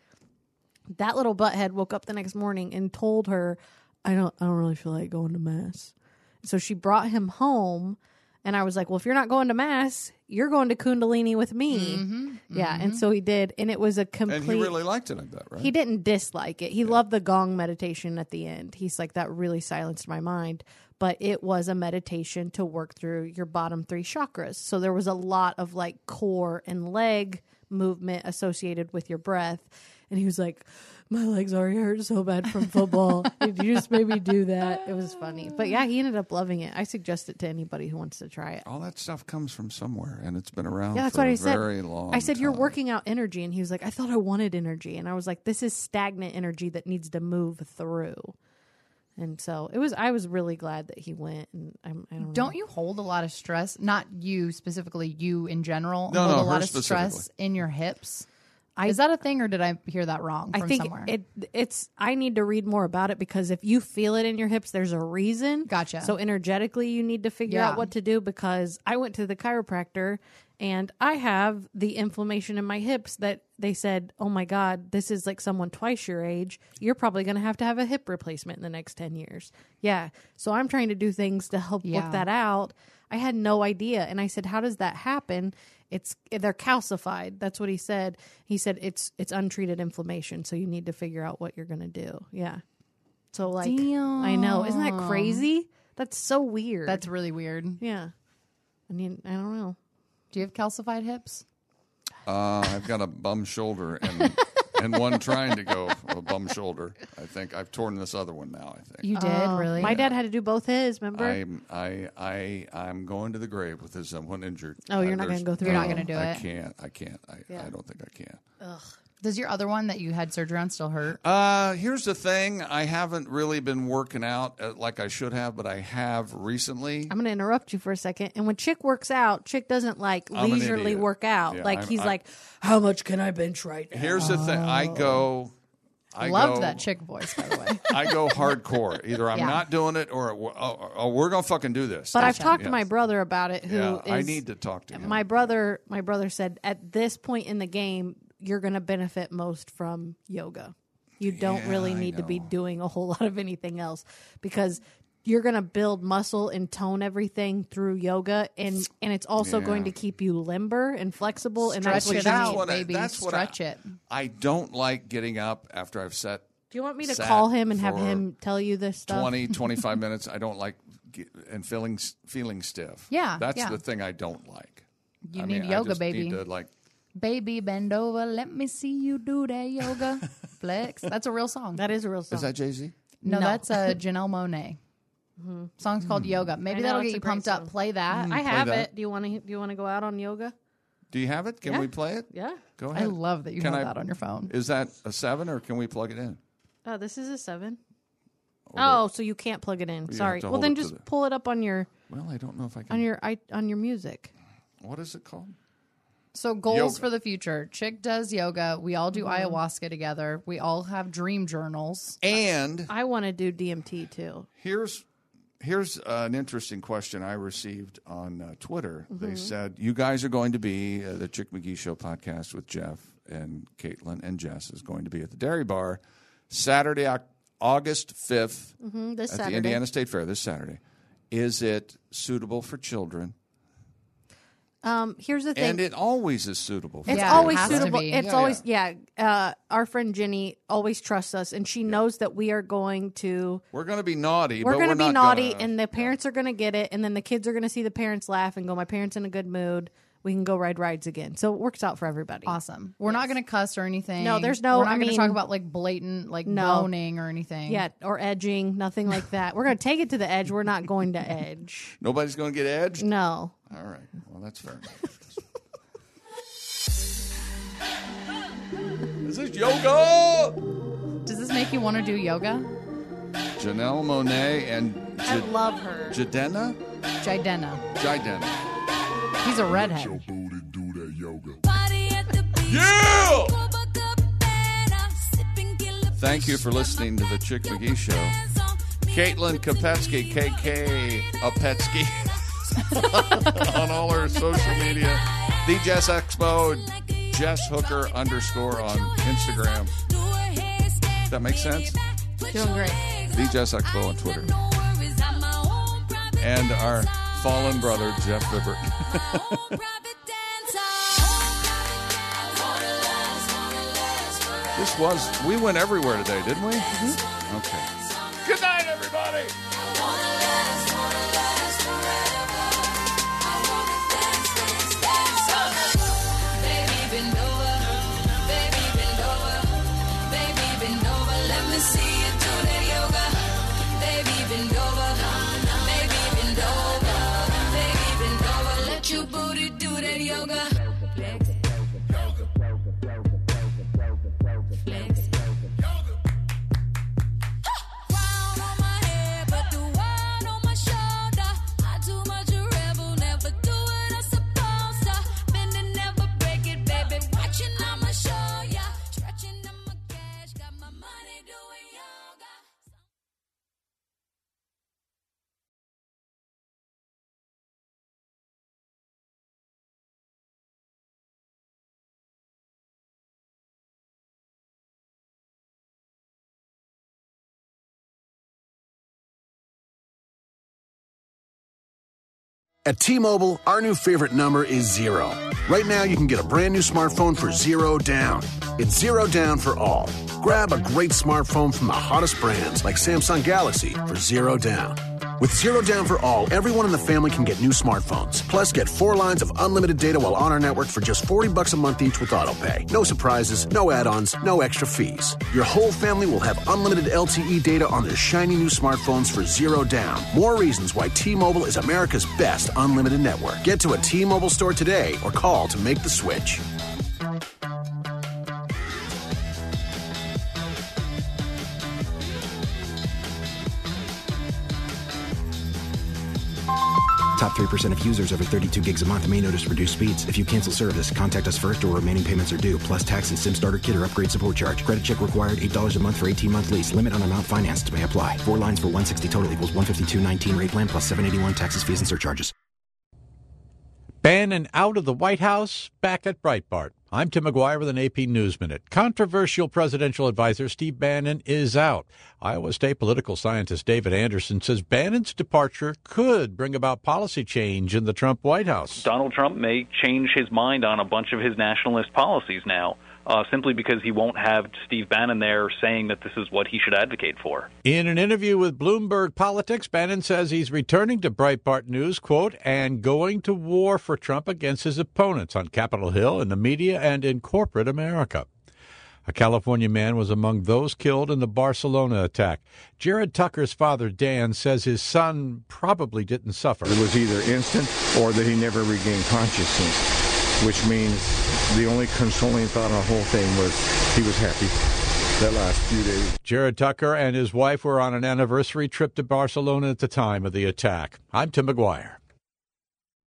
That little butthead woke up the next morning and told her, I don't, I don't really feel like going to mass. So she brought him home. And I was like, well, if you're not going to mass, you're going to Kundalini with me. Mm-hmm, yeah. mm-hmm. And so he did. And it was a complete. And he really liked it, I bet, right? He didn't dislike it. He yeah. loved the gong meditation at the end. He's like, that really silenced my mind. But it was a meditation to work through your bottom three chakras. So there was a lot of like core and leg movement associated with your breath. And he was like, my legs already hurt so bad from football. Did you just made me do that? It was funny. But yeah, he ended up loving it. I suggest it to anybody who wants to try it. All that stuff comes from somewhere, and it's been around yeah, that's for what I a said. very long I said, time. You're working out energy. And he was like, I thought I wanted energy. And I was like, this is stagnant energy that needs to move through. And so it was. I was really glad that he went. And I'm, I don't. Don't know. you hold a lot of stress? Not you specifically. You in general. No, hold no, a lot her of stress in your hips. I, Is that a thing, or did I hear that wrong from I think somewhere? it. It's. I need to read more about it because if you feel it in your hips, there's a reason. Gotcha. So energetically, you need to figure Yeah. out what to do because I went to the chiropractor and I have the inflammation in my hips that they said, oh my God, this is like someone twice your age. You're probably going to have to have a hip replacement in the next ten years. Yeah. So I'm trying to do things to help Yeah. work that out. I had no idea. And I said, how does that happen? It's they're calcified. That's what he said. He said it's it's untreated inflammation, so you need to figure out what you're going to do. Yeah. So like Damn. I know, isn't that crazy? That's so weird. That's really weird. yeah. I mean, I don't know. Do you have calcified hips? Uh, I've got a bum shoulder and and one trying to go a bum shoulder. I think I've torn this other one now. I think You did, Oh, really? My dad had to do both his. Remember? I'm I I I'm going to the grave with this one injured. Oh, you're I- not there's- gonna go through You're not it. gonna do I it? can't. I can't. I, Yeah. I don't think I can. Ugh. Does your other one that you had surgery on still hurt? Uh, here's the thing. I haven't really been working out uh, like I should have, but I have recently. I'm going to interrupt you for a second. And when Chick works out, Chick doesn't like I'm an leisurely idiot. work out. Yeah, like I'm- he's I'm- like, how much can I bench right now? Here's the thing. I go. I Loved go, that chick voice, by the way. I go hardcore. Either I'm Yeah. not doing it, or oh, oh, we're gonna fucking do this. But I've That's- talked to yeah. my brother about it. Who Yeah, is I need to talk to him. my brother? My brother said at this point in the game, you're going to benefit most from yoga. You don't Yeah, really I need to be know. doing a whole lot of anything else because you're going to build muscle and tone everything through yoga, and and it's also Yeah. going to keep you limber and flexible. and that's Stretch what it you out, need. what I- baby. that's what I- Stretch it. I don't like getting up after I've sat Do you want me to sat call him and have for him tell you this stuff? twenty, twenty-five minutes. I don't like get, and feeling feeling stiff. Yeah, that's yeah. the thing I don't like. You I need mean, I yoga, just baby. Need to, like, Baby, bend over. Let me see you do that yoga. Flex. That's a real song. That is a real song. is that Jay Z? no, No. that's uh, Janelle Monáe. Song's called Yoga. Maybe I know, that'll it's get a you great pumped song. up. Play that. I have that. it. Do you want to? Do you want to go out on yoga? Do you have it? Can Yeah. we play it? Yeah. Go I ahead. love that you Can have I- that on your phone. Is that a seven, or can we plug it in? Oh, this is a seven. Or Oh, so you can't plug it in. have Sorry. to Well, hold then it to just the- pull it up on your Well, I don't know if I can. on your i on your music. What is it called? So goals Yoga. for the future. Chick does yoga. We all do Mm-hmm. ayahuasca together. We all have dream journals. And I want to do D M T too. here's here's uh, an interesting question I received on uh, Twitter. Mm-hmm. They said, you guys are going to be uh, the Chick McGee Show podcast with Jeff and Caitlin, and Jess is going to be at the Dairy Bar Saturday, Au- August fifth Mm, this at Saturday. the Indiana State Fair this Saturday. Is it suitable for children? Um, here's the thing. And it always is suitable for It's Yeah, it always has to suitable. be. It's Yeah, always yeah. Uh, our friend Jenny always trusts us, and she knows that we are going to. We're going to be naughty. We're but going to we're be not naughty, gonna- and the parents are going to get it, and then the kids are going to see the parents laugh and go, "My parents in a good mood." we can go ride rides again. So it works out for everybody. Awesome. We're not going to cuss or anything. No, there's no- We're not I going to mean- talk about like blatant like No. boning or anything. Yeah, or edging, nothing like that. We're going to take it to the edge. We're not going to edge. Nobody's going to get edged? No. All right. Well, that's fair enough. Is this yoga? Does this make you want to do yoga? Janelle Monáe and I J- love her. Jadena? Jidena. Jidena. He's a redhead. Yeah! Thank you for listening to the Chick McGee Show. Caitlin Kopetsky, K K Opetsky, on all her social media. The Jess Expo, Jess Hooker underscore on Instagram. Does that make sense? Doing great. The Jess Expo on Twitter. And our fallen brother, Jeff Vibert. This was, we went everywhere today, didn't we? Mm-hmm. Okay. Good night, everybody. Your booty do that yoga. Flex. Crown on my head, but the world on my shoulder. I too much a rebel, never do what I'm supposed to. Bend and never break it, baby. Watching, I'ma show ya. Stretching on my cash, got my money doing yoga. At T-Mobile, our new favorite number is zero. Right now, you can get a brand new smartphone for zero down. It's zero down for all. Grab a great smartphone from the hottest brands like Samsung Galaxy for zero down. With zero down for all, everyone in the family can get new smartphones. Plus, get four lines of unlimited data while on our network for just forty bucks a month each with AutoPay. No surprises, no add-ons, no extra fees. Your whole family will have unlimited L T E data on their shiny new smartphones for zero down. More reasons why T-Mobile is America's best unlimited network. Get to a T-Mobile store today or call to make the switch. Top three percent of users over thirty-two gigs a month may notice reduced speeds. If you cancel service, contact us first or remaining payments are due, plus tax and SIM starter kit or upgrade support charge. Credit check required, eight dollars a month for eighteen-month lease. Limit on amount financed may apply. Four lines for one hundred sixty total equals one hundred fifty-two nineteen rate plan plus seven hundred eighty-one taxes, fees, and surcharges. Bannon out of the White House, back at Breitbart. I'm Tim McGuire with an A P News Minute. Controversial presidential advisor Steve Bannon is out. Iowa State political scientist David Anderson says Bannon's departure could bring about policy change in the Trump White House. Donald Trump may change his mind on a bunch of his nationalist policies now, uh, simply because he won't have Steve Bannon there saying that this is what he should advocate for. In an interview with Bloomberg Politics, Bannon says he's returning to Breitbart News, quote, and going to war for Trump against his opponents on Capitol Hill, in the media, and in corporate America. A California man was among those killed in the Barcelona attack. Jared Tucker's father, Dan, says his son probably didn't suffer. It was either instant or that he never regained consciousness, which means the only consoling thought on the whole thing was he was happy that last few days. Jared Tucker and his wife were on an anniversary trip to Barcelona at the time of the attack. I'm Tim McGuire.